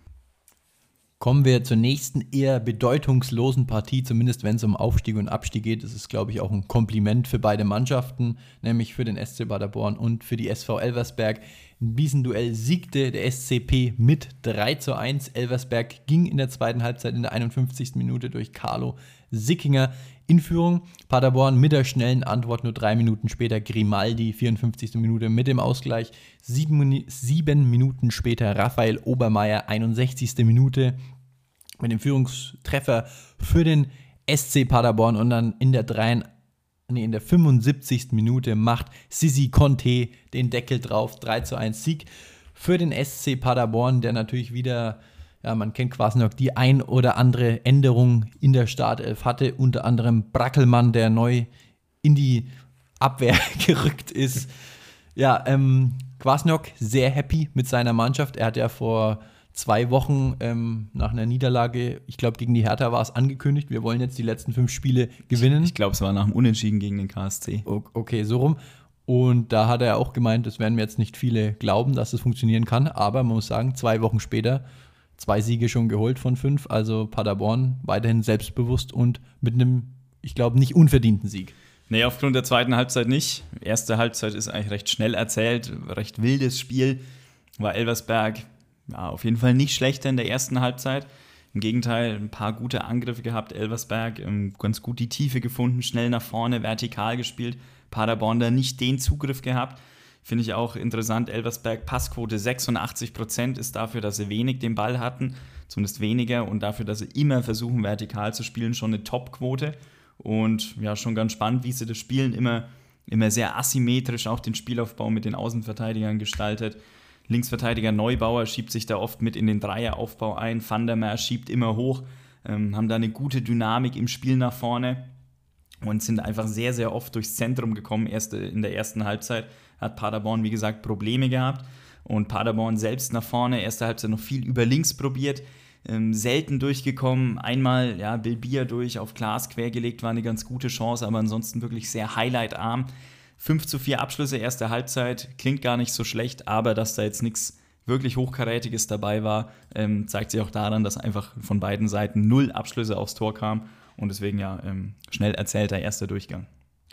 Kommen wir zur nächsten eher bedeutungslosen Partie, zumindest wenn es um Aufstieg und Abstieg geht. Das ist, glaube ich, auch ein Kompliment für beide Mannschaften, nämlich für den S C Paderborn und für die S V Elversberg. In diesem Duell siegte der S C P mit drei zu eins. Elversberg ging in der zweiten Halbzeit in der einundfünfzigsten Minute durch Carlo Sickinger in Führung. Paderborn mit der schnellen Antwort nur drei Minuten später Grimaldi, vierundfünfzigste Minute mit dem Ausgleich. Sieben, sieben Minuten später Raphael Obermeier, einundsechzigste Minute mit dem Führungstreffer für den S C Paderborn und dann in der, drei, nee, in der fünfundsiebzigsten Minute macht Sissi Conte den Deckel drauf, drei zu eins Sieg für den S C Paderborn, der natürlich wieder, ja, man kennt quasi noch die ein oder andere Änderung in der Startelf hatte, unter anderem Brackelmann, der neu in die Abwehr gerückt ist. Ja, ähm, Kwasniok sehr happy mit seiner Mannschaft. Er hat ja vor zwei Wochen ähm, nach einer Niederlage, ich glaube gegen die Hertha war es angekündigt, wir wollen jetzt die letzten fünf Spiele gewinnen. Ich glaube, es war nach dem Unentschieden gegen den K S C. Okay, so rum. Und da hat er auch gemeint, es werden mir jetzt nicht viele glauben, dass es funktionieren kann, aber man muss sagen, zwei Wochen später zwei Siege schon geholt von fünf, also Paderborn weiterhin selbstbewusst und mit einem, ich glaube, nicht unverdienten Sieg. Nee, aufgrund der zweiten Halbzeit nicht. Erste Halbzeit ist eigentlich recht schnell erzählt, recht wildes Spiel. War Elversberg ja, auf jeden Fall nicht schlechter in der ersten Halbzeit. Im Gegenteil, ein paar gute Angriffe gehabt. Elversberg ähm, ganz gut die Tiefe gefunden, schnell nach vorne, vertikal gespielt. Paderborn da nicht den Zugriff gehabt. Finde ich auch interessant. Elversberg Passquote sechsundachtzig Prozent ist dafür, dass sie wenig den Ball hatten, zumindest weniger, und dafür, dass sie immer versuchen, vertikal zu spielen, schon eine Top-Quote. Und ja, schon ganz spannend, wie sie das spielen. Immer, immer sehr asymmetrisch auch den Spielaufbau mit den Außenverteidigern gestaltet. Linksverteidiger Neubauer schiebt sich da oft mit in den Dreieraufbau ein. Van der Meer schiebt immer hoch, ähm, haben da eine gute Dynamik im Spiel nach vorne und sind einfach sehr, sehr oft durchs Zentrum gekommen. Erst in der ersten Halbzeit hat Paderborn, wie gesagt, Probleme gehabt. Und Paderborn selbst nach vorne, erste Halbzeit noch viel über links probiert. Ähm, selten durchgekommen. Einmal, ja, Bilbia durch, auf Klaas quergelegt, war eine ganz gute Chance, aber ansonsten wirklich sehr highlightarm. fünf zu vier Abschlüsse, erste Halbzeit, klingt gar nicht so schlecht, aber dass da jetzt nichts wirklich Hochkarätiges dabei war, ähm, zeigt sich auch daran, dass einfach von beiden Seiten null Abschlüsse aufs Tor kamen und deswegen ja ähm, schnell erzählter erster Durchgang.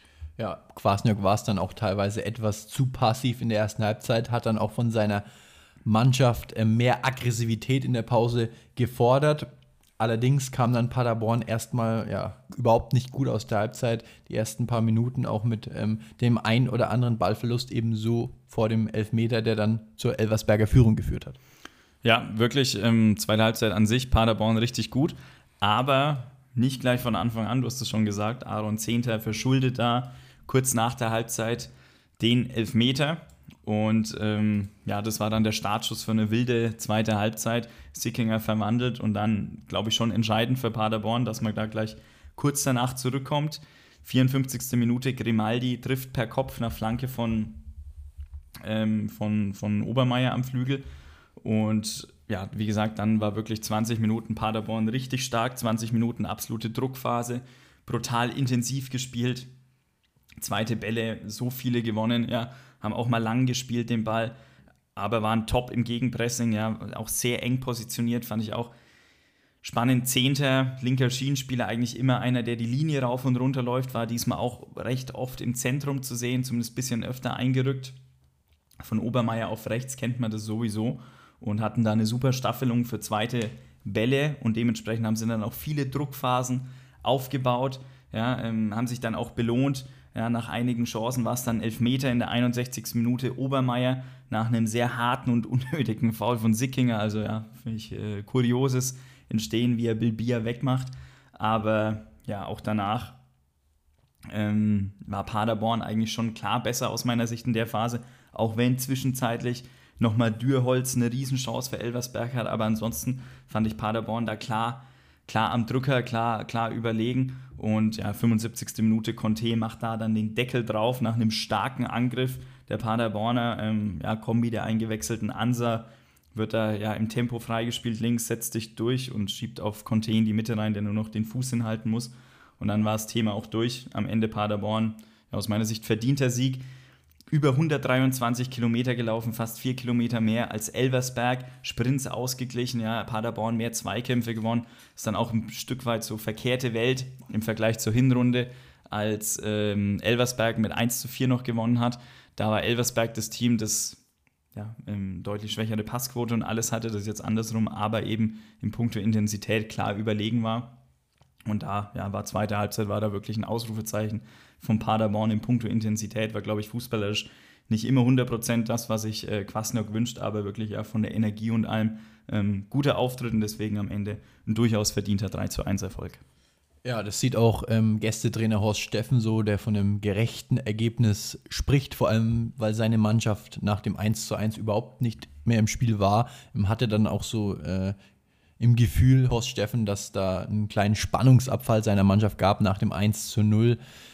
Ja, Kwasniok war es dann auch teilweise etwas zu passiv in der ersten Halbzeit, hat dann auch von seiner Mannschaft äh, mehr Aggressivität in der Pause gefordert. Allerdings kam dann Paderborn erstmal ja, überhaupt nicht gut aus der Halbzeit. Die ersten paar Minuten auch mit ähm, dem ein oder anderen Ballverlust ebenso vor dem Elfmeter, der dann zur Elversberger Führung geführt hat. Ja, wirklich, ähm, zweite Halbzeit an sich, Paderborn richtig gut, aber nicht gleich von Anfang an, du hast es schon gesagt, Aaron Zehnter verschuldet da kurz nach der Halbzeit den Elfmeter. Und ähm, ja, das war dann der Startschuss für eine wilde zweite Halbzeit. Sickinger verwandelt und dann, glaube ich, schon entscheidend für Paderborn, dass man da gleich kurz danach zurückkommt. vierundfünfzigste Minute, Grimaldi trifft per Kopf nach Flanke von, ähm, von, von Obermeier am Flügel. Und ja, wie gesagt, dann war wirklich zwanzig Minuten Paderborn richtig stark, zwanzig Minuten absolute Druckphase, brutal intensiv gespielt. Zweite Bälle, so viele gewonnen, ja, haben auch mal lang gespielt den Ball, aber waren top im Gegenpressing, ja, auch sehr eng positioniert, fand ich auch spannend. Zehnter, linker Schienenspieler, eigentlich immer einer, der die Linie rauf und runter läuft, war diesmal auch recht oft im Zentrum zu sehen, zumindest ein bisschen öfter eingerückt. Von Obermeier auf rechts kennt man das sowieso und hatten da eine super Staffelung für zweite Bälle und dementsprechend haben sie dann auch viele Druckphasen aufgebaut, ja, ähm, haben sich dann auch belohnt. Ja, nach einigen Chancen war es dann Elfmeter in der einundsechzigsten Minute. Obermeier nach einem sehr harten und unnötigen Foul von Sickinger. Also ja, finde ich äh, kurioses Entstehen, wie er Bilbia wegmacht. Aber ja, auch danach ähm, war Paderborn eigentlich schon klar besser aus meiner Sicht in der Phase. Auch wenn zwischenzeitlich nochmal Dürholz eine Riesenchance für Elversberg hat. Aber ansonsten fand ich Paderborn da klar, klar am Drücker, klar, klar überlegen. Und ja, fünfundsiebzigste Minute, Conte macht da dann den Deckel drauf nach einem starken Angriff der Paderborner. Ähm, ja, Kombi der eingewechselten Ansa wird da ja im Tempo freigespielt, links, setzt sich durch und schiebt auf Conte in die Mitte rein, der nur noch den Fuß hinhalten muss. Und dann war das Thema auch durch. Am Ende Paderborn, ja, aus meiner Sicht verdienter Sieg. Über hundertdreiundzwanzig Kilometer gelaufen, fast vier Kilometer mehr als Elversberg. Sprints ausgeglichen, ja, Paderborn mehr Zweikämpfe gewonnen. Ist dann auch ein Stück weit so verkehrte Welt im Vergleich zur Hinrunde, als ähm, Elversberg mit eins zu vier noch gewonnen hat. Da war Elversberg das Team, das ja, ähm, deutlich schwächere Passquote und alles hatte, das ist jetzt andersrum, aber eben in puncto Intensität klar überlegen war. Und da ja, war zweite Halbzeit, war da wirklich ein Ausrufezeichen von Paderborn in puncto Intensität, war, glaube ich, fußballerisch nicht immer hundert Prozent das, was sich äh, Kwasniok wünscht, aber wirklich ja von der Energie und allem ähm, guter Auftritt und deswegen am Ende ein durchaus verdienter drei zu eins Erfolg. Ja, das sieht auch ähm, Gästetrainer Horst Steffen so, der von einem gerechten Ergebnis spricht, vor allem, weil seine Mannschaft nach dem eins zu eins überhaupt nicht mehr im Spiel war. Ähm, hatte dann auch so äh, im Gefühl, Horst Steffen, dass da einen kleinen Spannungsabfall seiner Mannschaft gab nach dem eins zu null.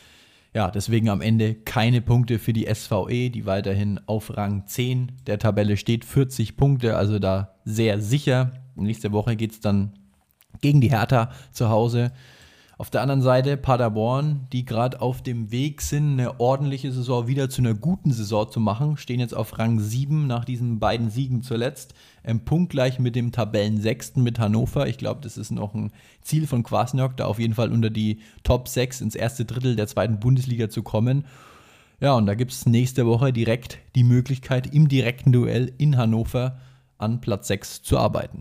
Ja, deswegen am Ende keine Punkte für die S V E, die weiterhin auf Rang zehn der Tabelle steht, vierzig Punkte, also da sehr sicher. Nächste Woche geht es dann gegen die Hertha zu Hause. Auf der anderen Seite Paderborn, die gerade auf dem Weg sind, eine ordentliche Saison wieder zu einer guten Saison zu machen, stehen jetzt auf Rang sieben nach diesen beiden Siegen zuletzt, ähm, punktgleich mit dem Tabellensechsten mit Hannover. Ich glaube, das ist noch ein Ziel von Kwasniok, da auf jeden Fall unter die Top sechs ins erste Drittel der zweiten Bundesliga zu kommen. Ja, und da gibt es nächste Woche direkt die Möglichkeit, im direkten Duell in Hannover an Platz sechs zu arbeiten.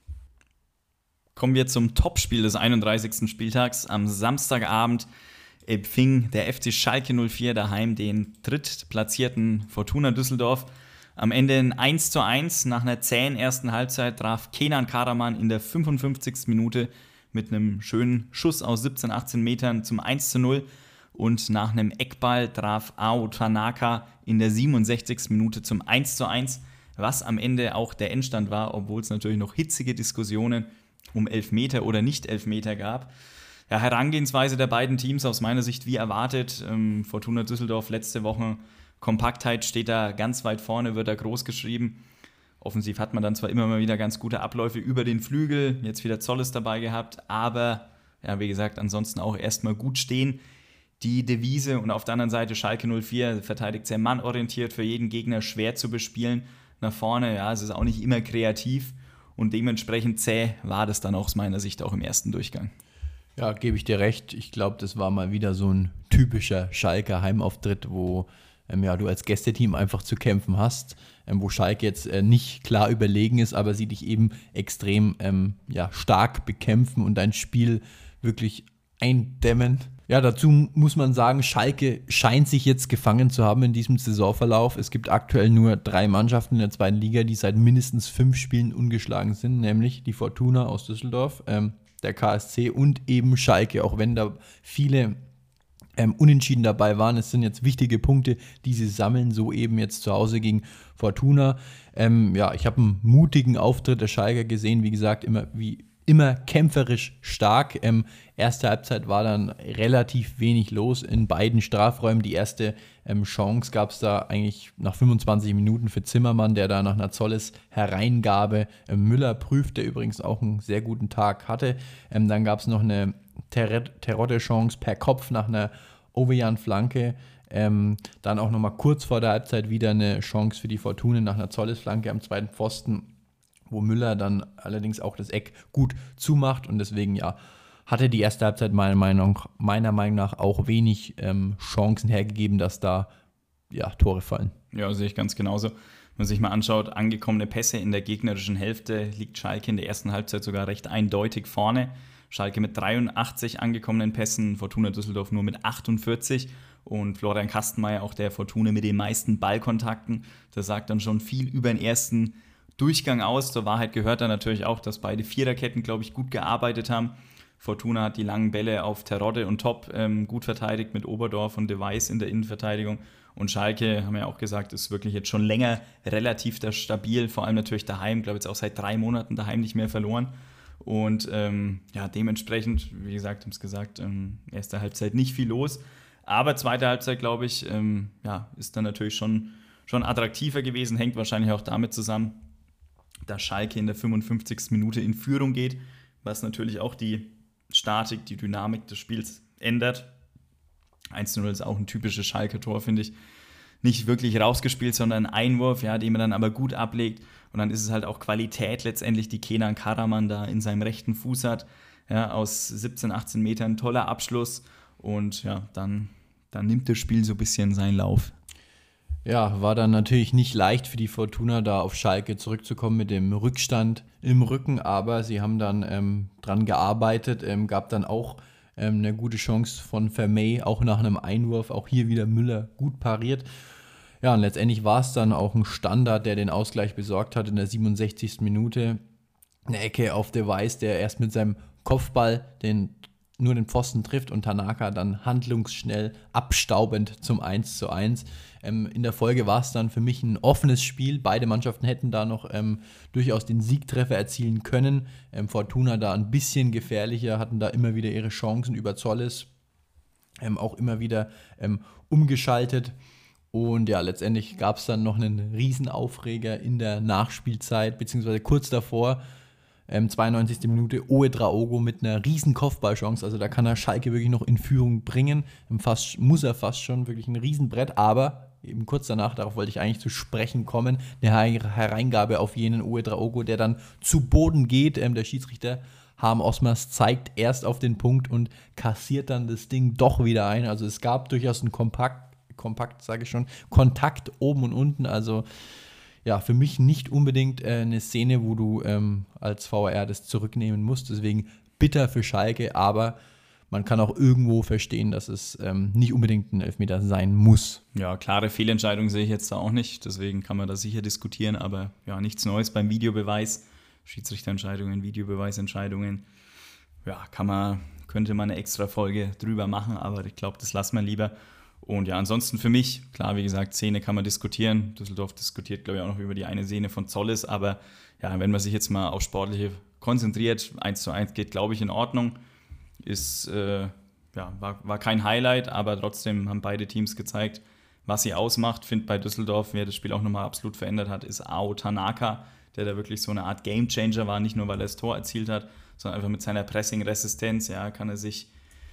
Kommen wir zum Topspiel des einunddreißigsten Spieltags. Am Samstagabend empfing der F C Schalke null vier daheim den drittplatzierten Fortuna Düsseldorf. Am Ende ein eins zu eins. Nach einer zähen ersten Halbzeit traf Kenan Karaman in der fünfundfünfzigsten Minute mit einem schönen Schuss aus siebzehn, achtzehn Metern zum eins zu null. Und nach einem Eckball traf Ao Tanaka in der siebenundsechzigsten Minute zum eins zu eins, was am Ende auch der Endstand war, obwohl es natürlich noch hitzige Diskussionen um Elfmeter oder nicht Elfmeter gab. Ja, Herangehensweise der beiden Teams aus meiner Sicht wie erwartet. Ähm, Fortuna Düsseldorf letzte Woche, Kompaktheit steht da ganz weit vorne, wird da groß geschrieben. Offensiv hat man dann zwar immer mal wieder ganz gute Abläufe über den Flügel, jetzt wieder Zolles dabei gehabt, aber ja, wie gesagt, ansonsten auch erstmal gut stehen. Die Devise und auf der anderen Seite Schalke null vier verteidigt sehr mannorientiert, für jeden Gegner schwer zu bespielen. Nach vorne, ja, es ist auch nicht immer kreativ. Und dementsprechend zäh war das dann aus meiner Sicht auch im ersten Durchgang. Ja, gebe ich dir recht. Ich glaube, das war mal wieder so ein typischer Schalker Heimauftritt, wo ähm, ja, du als Gästeteam einfach zu kämpfen hast, ähm, wo Schalke jetzt äh, nicht klar überlegen ist, aber sie dich eben extrem ähm, ja, stark bekämpfen und dein Spiel wirklich eindämmen. Ja, dazu muss man sagen, Schalke scheint sich jetzt gefangen zu haben in diesem Saisonverlauf. Es gibt aktuell nur drei Mannschaften in der zweiten Liga, die seit mindestens fünf Spielen ungeschlagen sind, nämlich die Fortuna aus Düsseldorf, ähm, der K S C und eben Schalke, auch wenn da viele ähm, Unentschieden dabei waren. Es sind jetzt wichtige Punkte, die sie sammeln, so eben jetzt zu Hause gegen Fortuna. Ähm, ja, ich habe einen mutigen Auftritt der Schalker gesehen, wie gesagt, immer wie immer kämpferisch stark. Ähm, erste Halbzeit war dann relativ wenig los in beiden Strafräumen. Die erste ähm, Chance gab es da eigentlich nach fünfundzwanzig Minuten für Zimmermann, der da nach einer Zolles Hereingabe äh, Müller prüft, der übrigens auch einen sehr guten Tag hatte. Ähm, dann gab es noch eine Terodde-Chance per Kopf nach einer Ovejan-Flanke. Ähm, dann auch nochmal kurz vor der Halbzeit wieder eine Chance für die Fortuna nach einer Zolles-Flanke am zweiten Pfosten, wo Müller dann allerdings auch das Eck gut zumacht und deswegen ja, hatte die erste Halbzeit meiner Meinung, meiner Meinung nach auch wenig ähm, Chancen hergegeben, dass da ja, Tore fallen. Ja, sehe ich ganz genauso. man sich mal anschaut, angekommene Pässe in der gegnerischen Hälfte, liegt Schalke in der ersten Halbzeit sogar recht eindeutig vorne. Schalke mit dreiundachtzig angekommenen Pässen, Fortuna Düsseldorf nur mit achtundvierzig und Florian Kastenmeier, auch der Fortuna mit den meisten Ballkontakten. Das sagt dann schon viel über den ersten Durchgang aus. Zur Wahrheit gehört dann natürlich auch, dass beide Viererketten, glaube ich, gut gearbeitet haben. Fortuna hat die langen Bälle auf Terodde und Top ähm, gut verteidigt mit Oberdorf und De Wijs in der Innenverteidigung. Und Schalke, haben wir ja auch gesagt, ist wirklich jetzt schon länger relativ stabil, vor allem natürlich daheim, ich glaube jetzt auch seit drei Monaten daheim nicht mehr verloren. Und ähm, ja, dementsprechend, wie gesagt, haben es gesagt, ähm, erste Halbzeit nicht viel los. Aber zweite Halbzeit, glaube ich, ähm, ja, ist dann natürlich schon, schon attraktiver gewesen, hängt wahrscheinlich auch damit zusammen, dass Schalke in der fünfundfünfzigsten Minute in Führung geht, was natürlich auch die Statik, die Dynamik des Spiels ändert. eins zu null ist auch ein typisches Schalke-Tor, finde ich. Nicht wirklich rausgespielt, sondern ein Einwurf, ja, den man dann aber gut ablegt. Und dann ist es halt auch Qualität letztendlich, die Kenan Karaman da in seinem rechten Fuß hat. Ja, aus siebzehn, achtzehn Metern, toller Abschluss. Und ja, dann, dann nimmt das Spiel so ein bisschen seinen Lauf. Ja, war dann natürlich nicht leicht für die Fortuna, da auf Schalke zurückzukommen mit dem Rückstand im Rücken, aber sie haben dann ähm, dran gearbeitet, ähm, gab dann auch ähm, eine gute Chance von Vermey, auch nach einem Einwurf, auch hier wieder Müller gut pariert. Ja, und letztendlich war es dann auch ein Standard, der den Ausgleich besorgt hat in der siebenundsechzigsten Minute. Eine Ecke auf De Wijs, der erst mit seinem Kopfball den nur den Pfosten trifft und Tanaka dann handlungsschnell abstaubend zum eins zu eins. Ähm, in der Folge war es dann für mich ein offenes Spiel. Beide Mannschaften hätten da noch ähm, durchaus den Siegtreffer erzielen können. Ähm, Fortuna da ein bisschen gefährlicher, hatten da immer wieder ihre Chancen über Zolles, ähm, auch immer wieder ähm, umgeschaltet. Und ja, letztendlich gab es dann noch einen Riesenaufreger in der Nachspielzeit, beziehungsweise kurz davor, Ähm, zweiundneunzigste Minute, Ouedraogo mit einer riesen Kopfballchance, also da kann er Schalke wirklich noch in Führung bringen, fast, muss er fast schon, wirklich ein Riesenbrett, aber eben kurz danach, darauf wollte ich eigentlich zu sprechen kommen, eine Hereingabe auf jenen Ouedraogo, der dann zu Boden geht, ähm, der Schiedsrichter Harm Osmers zeigt erst auf den Punkt und kassiert dann das Ding doch wieder ein, also es gab durchaus einen Kompakt, Kompakt sage ich schon, Kontakt oben und unten, also ja, für mich nicht unbedingt äh, eine Szene, wo du ähm, als V A R das zurücknehmen musst. Deswegen bitter für Schalke, aber man kann auch irgendwo verstehen, dass es ähm, nicht unbedingt ein Elfmeter sein muss. Ja, klare Fehlentscheidung sehe ich jetzt da auch nicht. Deswegen kann man da sicher diskutieren, aber ja, nichts Neues beim Videobeweis. Schiedsrichterentscheidungen, Videobeweisentscheidungen. Ja, kann man, könnte man eine extra Folge drüber machen, aber ich glaube, das lassen wir lieber. Und ja, ansonsten für mich, klar, wie gesagt, Szene kann man diskutieren. Düsseldorf diskutiert, glaube ich, auch noch über die eine Szene von Zolles. Aber ja, wenn man sich jetzt mal auf Sportliche konzentriert, eins zu eins geht, glaube ich, in Ordnung. Ist, äh, ja, war, war kein Highlight, aber trotzdem haben beide Teams gezeigt, was sie ausmacht. Ich finde bei Düsseldorf, wer das Spiel auch nochmal absolut verändert hat, ist Ao Tanaka, der da wirklich so eine Art Gamechanger war. Nicht nur, weil er das Tor erzielt hat, sondern einfach mit seiner Pressing-Resistenz, ja, kann er sich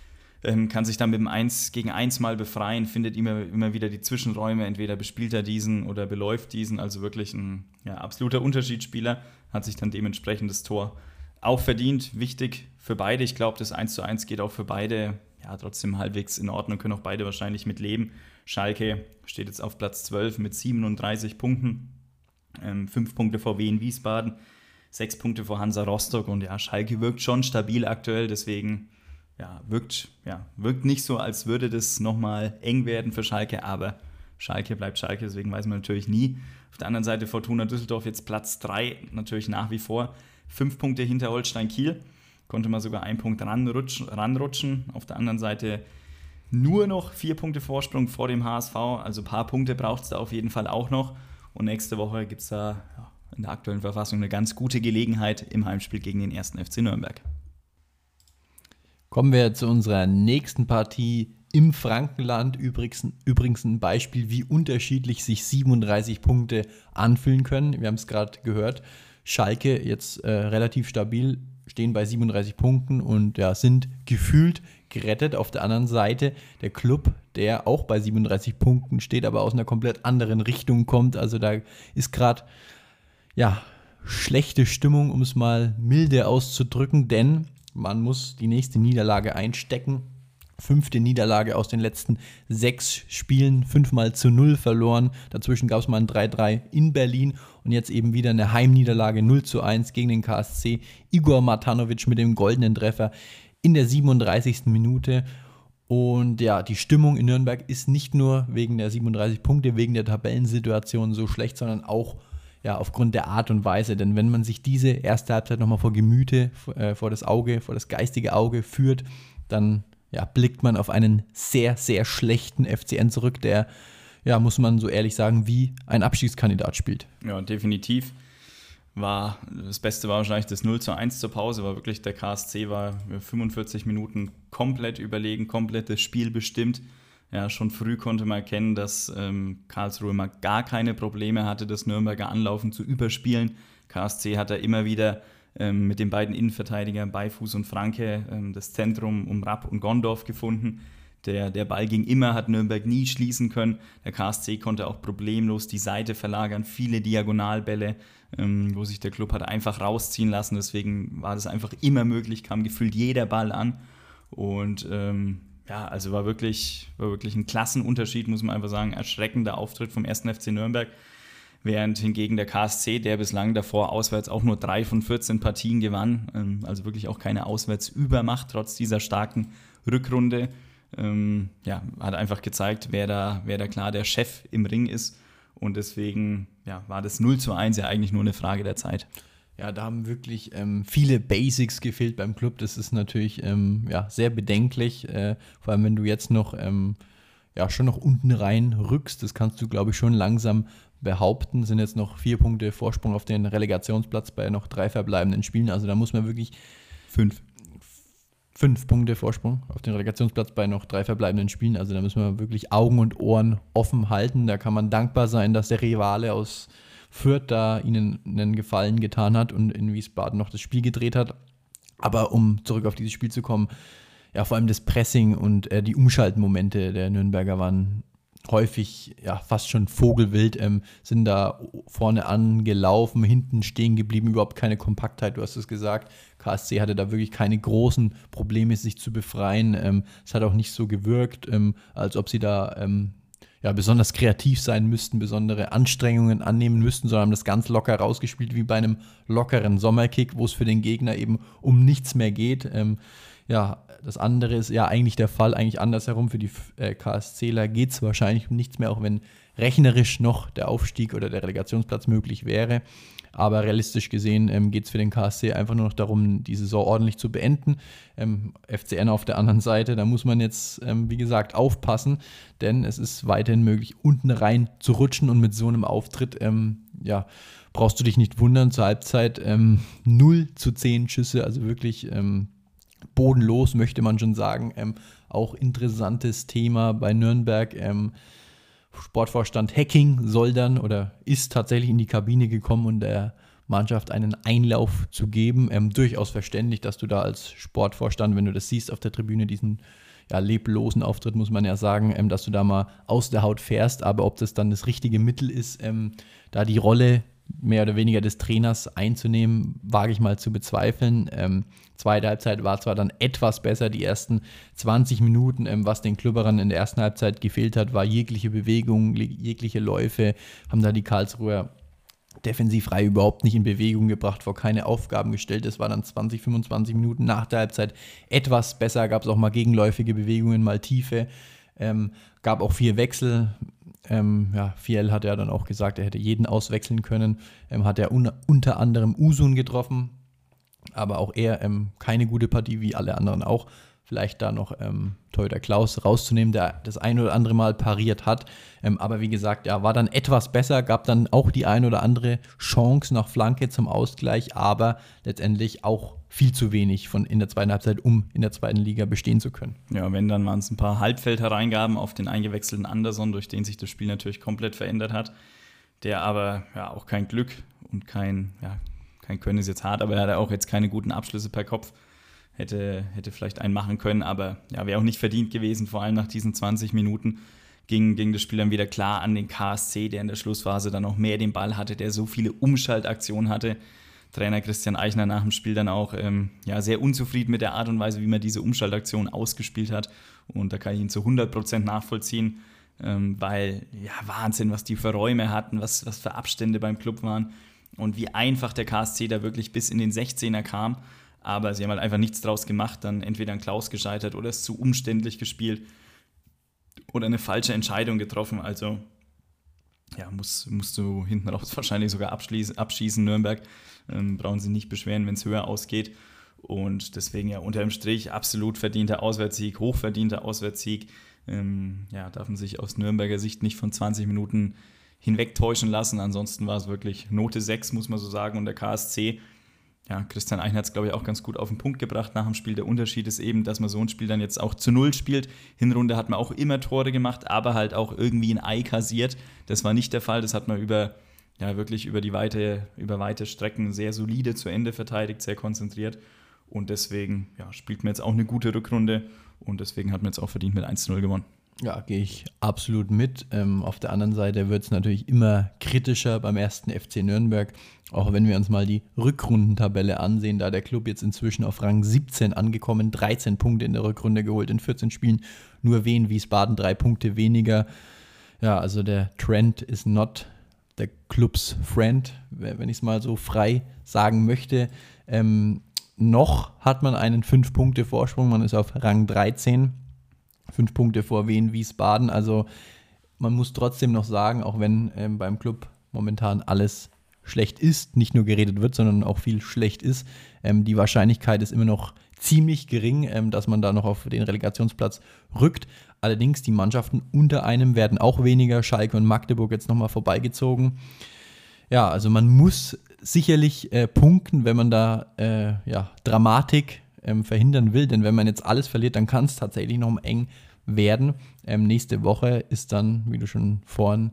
Ähm, kann sich dann mit dem eins gegen eins mal befreien, findet immer, immer wieder die Zwischenräume, entweder bespielt er diesen oder beläuft diesen, also wirklich ein ja, absoluter Unterschiedsspieler, hat sich dann dementsprechend das Tor auch verdient, wichtig für beide, ich glaube, das eins zu eins geht auch für beide, ja, trotzdem halbwegs in Ordnung, können auch beide wahrscheinlich mit leben. Schalke steht jetzt auf Platz zwölf mit siebenunddreißig Punkten, ähm, fünf Punkte vor Wien Wiesbaden, sechs Punkte vor Hansa Rostock und ja, Schalke wirkt schon stabil aktuell, deswegen Ja, wirkt, ja, wirkt nicht so, als würde das nochmal eng werden für Schalke, aber Schalke bleibt Schalke, deswegen weiß man natürlich nie. Auf der anderen Seite Fortuna Düsseldorf jetzt Platz drei, natürlich nach wie vor. Fünf Punkte hinter Holstein Kiel, konnte man sogar einen Punkt ranrutschen, ranrutschen. Auf der anderen Seite nur noch vier Punkte Vorsprung vor dem H S V, also ein paar Punkte braucht es da auf jeden Fall auch noch. Und nächste Woche gibt es da ja, in der aktuellen Verfassung eine ganz gute Gelegenheit im Heimspiel gegen den ersten F C Nürnberg. Kommen wir zu unserer nächsten Partie im Frankenland. Übrigens, übrigens ein Beispiel, wie unterschiedlich sich siebenunddreißig Punkte anfühlen können. Wir haben es gerade gehört. Schalke jetzt äh, relativ stabil, stehen bei siebenunddreißig Punkten und ja, sind gefühlt gerettet. Auf der anderen Seite der Club, der auch bei siebenunddreißig Punkten steht, aber aus einer komplett anderen Richtung kommt. Also da ist gerade ja, schlechte Stimmung, um es mal milde auszudrücken, denn man muss die nächste Niederlage einstecken fünfte Niederlage aus den letzten sechs Spielen, fünfmal zu null verloren. Dazwischen gab es mal ein drei drei in Berlin und jetzt eben wieder eine Heimniederlage null zu eins gegen den K S C. Igor Matanovic mit dem goldenen Treffer in der siebenunddreißigsten Minute. Und ja, die Stimmung in Nürnberg ist nicht nur wegen der siebenunddreißig Punkte, wegen der Tabellensituation so schlecht, sondern auch ja, aufgrund der Art und Weise. Denn wenn man sich diese erste Halbzeit nochmal vor Gemüte, äh, vor das Auge, vor das geistige Auge führt, dann ja, blickt man auf einen sehr, sehr schlechten F C N zurück, der, ja, muss man so ehrlich sagen, wie ein Abstiegskandidat spielt. Ja, definitiv. War, das Beste war wahrscheinlich das null zu eins zur Pause, war wirklich, der K S C war fünfundvierzig Minuten komplett überlegen, komplett das Spiel bestimmt. Ja, schon früh konnte man erkennen, dass ähm, Karlsruhe mal gar keine Probleme hatte, das Nürnberger Anlaufen zu überspielen. K S C hat da immer wieder ähm, mit den beiden Innenverteidigern Beifuß und Franke ähm, das Zentrum um Rapp und Gondorf gefunden. Der, der Ball ging immer, hat Nürnberg nie schließen können. Der K S C konnte auch problemlos die Seite verlagern, viele Diagonalbälle, ähm, wo sich der Club hat einfach rausziehen lassen. Deswegen war das einfach immer möglich, kam gefühlt jeder Ball an. Und ähm, ja, also war wirklich, war wirklich ein Klassenunterschied, muss man einfach sagen. Erschreckender Auftritt vom ersten F C Nürnberg. Während hingegen der K S C, der bislang davor auswärts auch nur drei von vierzehn Partien gewann, ähm, also wirklich auch keine Auswärtsübermacht, trotz dieser starken Rückrunde, ähm, ja, hat einfach gezeigt, wer da, wer da klar der Chef im Ring ist. Und deswegen ja, war das null zu eins ja eigentlich nur eine Frage der Zeit. Ja, da haben wirklich ähm, viele Basics gefehlt beim Club. Das ist natürlich ähm, ja, sehr bedenklich, äh, vor allem wenn du jetzt noch ähm, ja, schon noch unten rein rückst. Das kannst du, glaube ich, schon langsam behaupten. Sind jetzt noch vier Punkte Vorsprung auf den Relegationsplatz bei noch drei verbleibenden Spielen. Also da muss man wirklich Fünf. Fünf Punkte Vorsprung auf den Relegationsplatz bei noch drei verbleibenden Spielen. Also da müssen wir wirklich Augen und Ohren offen halten. Da kann man dankbar sein, dass der Rivale aus Fürth da ihnen einen Gefallen getan hat und in Wiesbaden noch das Spiel gedreht hat. Aber um zurück auf dieses Spiel zu kommen, ja, vor allem das Pressing und äh, die Umschaltmomente der Nürnberger waren häufig ja fast schon vogelwild, ähm, sind da vorne angelaufen, hinten stehen geblieben, überhaupt keine Kompaktheit, du hast es gesagt. K S C hatte da wirklich keine großen Probleme, sich zu befreien. Ähm, es hat auch nicht so gewirkt, ähm, als ob sie da ähm, ja, besonders kreativ sein müssten, besondere Anstrengungen annehmen müssten, sondern haben das ganz locker rausgespielt, wie bei einem lockeren Sommerkick, wo es für den Gegner eben um nichts mehr geht. Ähm, ja, das andere ist ja eigentlich der Fall, eigentlich andersherum. Für die äh, KSCler geht es wahrscheinlich um nichts mehr, auch wenn rechnerisch noch der Aufstieg oder der Relegationsplatz möglich wäre. Aber realistisch gesehen ähm, geht es für den K S C einfach nur noch darum, die Saison ordentlich zu beenden. Ähm, F C N auf der anderen Seite, da muss man jetzt, ähm, wie gesagt, aufpassen, denn es ist weiterhin möglich, unten rein zu rutschen und mit so einem Auftritt, ähm, ja, brauchst du dich nicht wundern, zur Halbzeit ähm, null zu zehn Schüsse, also wirklich ähm, bodenlos, möchte man schon sagen. Ähm, auch interessantes Thema bei Nürnberg. Ähm, Sportvorstand Hecking soll dann oder ist tatsächlich in die Kabine gekommen und der Mannschaft einen Einlauf zu geben. Ähm, durchaus verständlich, dass du da als Sportvorstand, wenn du das siehst auf der Tribüne, diesen ja, leblosen Auftritt, muss man ja sagen, ähm, dass du da mal aus der Haut fährst. Aber ob das dann das richtige Mittel ist, ähm, da die Rolle mehr oder weniger des Trainers einzunehmen, wage ich mal zu bezweifeln. Ähm, zweite Halbzeit war zwar dann etwas besser, die ersten zwanzig Minuten, ähm, was den Klubberern in der ersten Halbzeit gefehlt hat, war jegliche Bewegung, jegliche Läufe, haben da die Karlsruher defensivreihe überhaupt nicht in Bewegung gebracht, vor keine Aufgaben gestellt. Es war dann zwanzig, fünfundzwanzig Minuten nach der Halbzeit etwas besser, gab es auch mal gegenläufige Bewegungen, mal Tiefe, ähm, gab auch vier Wechsel. Ähm, ja, Fiel hat ja dann auch gesagt, er hätte jeden auswechseln können, ähm, hat er un- unter anderem Usun getroffen, aber auch er ähm, keine gute Partie, wie alle anderen auch. Vielleicht da noch ähm, Torhüter Klaus rauszunehmen, der das ein oder andere Mal pariert hat. Ähm, aber wie gesagt, ja, war dann etwas besser, gab dann auch die ein oder andere Chance nach Flanke zum Ausgleich, aber letztendlich auch viel zu wenig von in der zweiten Halbzeit, um in der zweiten Liga bestehen zu können. Ja, wenn, dann waren es ein paar Halbfeldhereingaben auf den eingewechselten Anderson, durch den sich das Spiel natürlich komplett verändert hat. Der aber ja auch kein Glück und kein, ja, kein Können ist jetzt hart, aber er hatte auch jetzt keine guten Abschlüsse per Kopf. Hätte, hätte vielleicht einen machen können, aber ja, wäre auch nicht verdient gewesen, vor allem nach diesen zwanzig Minuten ging, ging das Spiel dann wieder klar an den K S C, der in der Schlussphase dann noch mehr den Ball hatte, der so viele Umschaltaktionen hatte, Trainer Christian Eichner nach dem Spiel dann auch ähm, ja, sehr unzufrieden mit der Art und Weise, wie man diese Umschaltaktion ausgespielt hat. Und da kann ich ihn zu hundert Prozent nachvollziehen, ähm, weil, ja, Wahnsinn, was die für Räume hatten, was, was für Abstände beim Club waren und wie einfach der K S C da wirklich bis in den sechzehner kam. Aber sie haben halt einfach nichts draus gemacht, dann entweder an Klaus gescheitert oder es zu umständlich gespielt oder eine falsche Entscheidung getroffen. Also ja, muss, musst du hinten raus wahrscheinlich sogar abschießen, Nürnberg. Ähm, brauchen sie nicht beschweren, wenn es höher ausgeht. Und deswegen ja unter dem Strich absolut verdienter Auswärtssieg, hochverdienter Auswärtssieg. Ähm, ja, darf man sich aus Nürnberger Sicht nicht von zwanzig Minuten hinwegtäuschen lassen. Ansonsten war es wirklich Note sechs, muss man so sagen. Und der K S C, ja, Christian Eichner hat es, glaube ich, auch ganz gut auf den Punkt gebracht nach dem Spiel. Der Unterschied ist eben, dass man so ein Spiel dann jetzt auch zu Null spielt. Hinrunde hat man auch immer Tore gemacht, aber halt auch irgendwie ein Ei kassiert. Das war nicht der Fall. Das hat man über, ja, wirklich über die weite, über weite Strecken sehr solide zu Ende verteidigt, sehr konzentriert. Und deswegen ja, spielt man jetzt auch eine gute Rückrunde. Und deswegen hat man jetzt auch verdient mit eins zu null gewonnen. Ja, gehe ich absolut mit. Ähm, auf der anderen Seite wird es natürlich immer kritischer beim ersten F C Nürnberg. Auch wenn wir uns mal die Rückrundentabelle ansehen, da der Club jetzt inzwischen auf Rang siebzehn angekommen, dreizehn Punkte in der Rückrunde geholt in vierzehn Spielen, nur Wien Wiesbaden drei Punkte weniger. Ja, also der Trend is not the club's friend, wenn ich es mal so frei sagen möchte. Ähm, noch hat man einen fünf Punkte Vorsprung, man ist auf Rang dreizehn, fünf Punkte vor Wien Wiesbaden. Also man muss trotzdem noch sagen, auch wenn ähm, beim Club momentan alles schlecht ist, nicht nur geredet wird, sondern auch viel schlecht ist. Ähm, die Wahrscheinlichkeit ist immer noch ziemlich gering, ähm, dass man da noch auf den Relegationsplatz rückt. Allerdings, die Mannschaften unter einem werden auch weniger. Schalke und Magdeburg jetzt nochmal vorbeigezogen. Ja, also man muss sicherlich äh, punkten, wenn man da äh, ja, Dramatik ähm, verhindern will. Denn wenn man jetzt alles verliert, dann kann es tatsächlich noch eng werden. Ähm, nächste Woche ist dann, wie du schon vorhin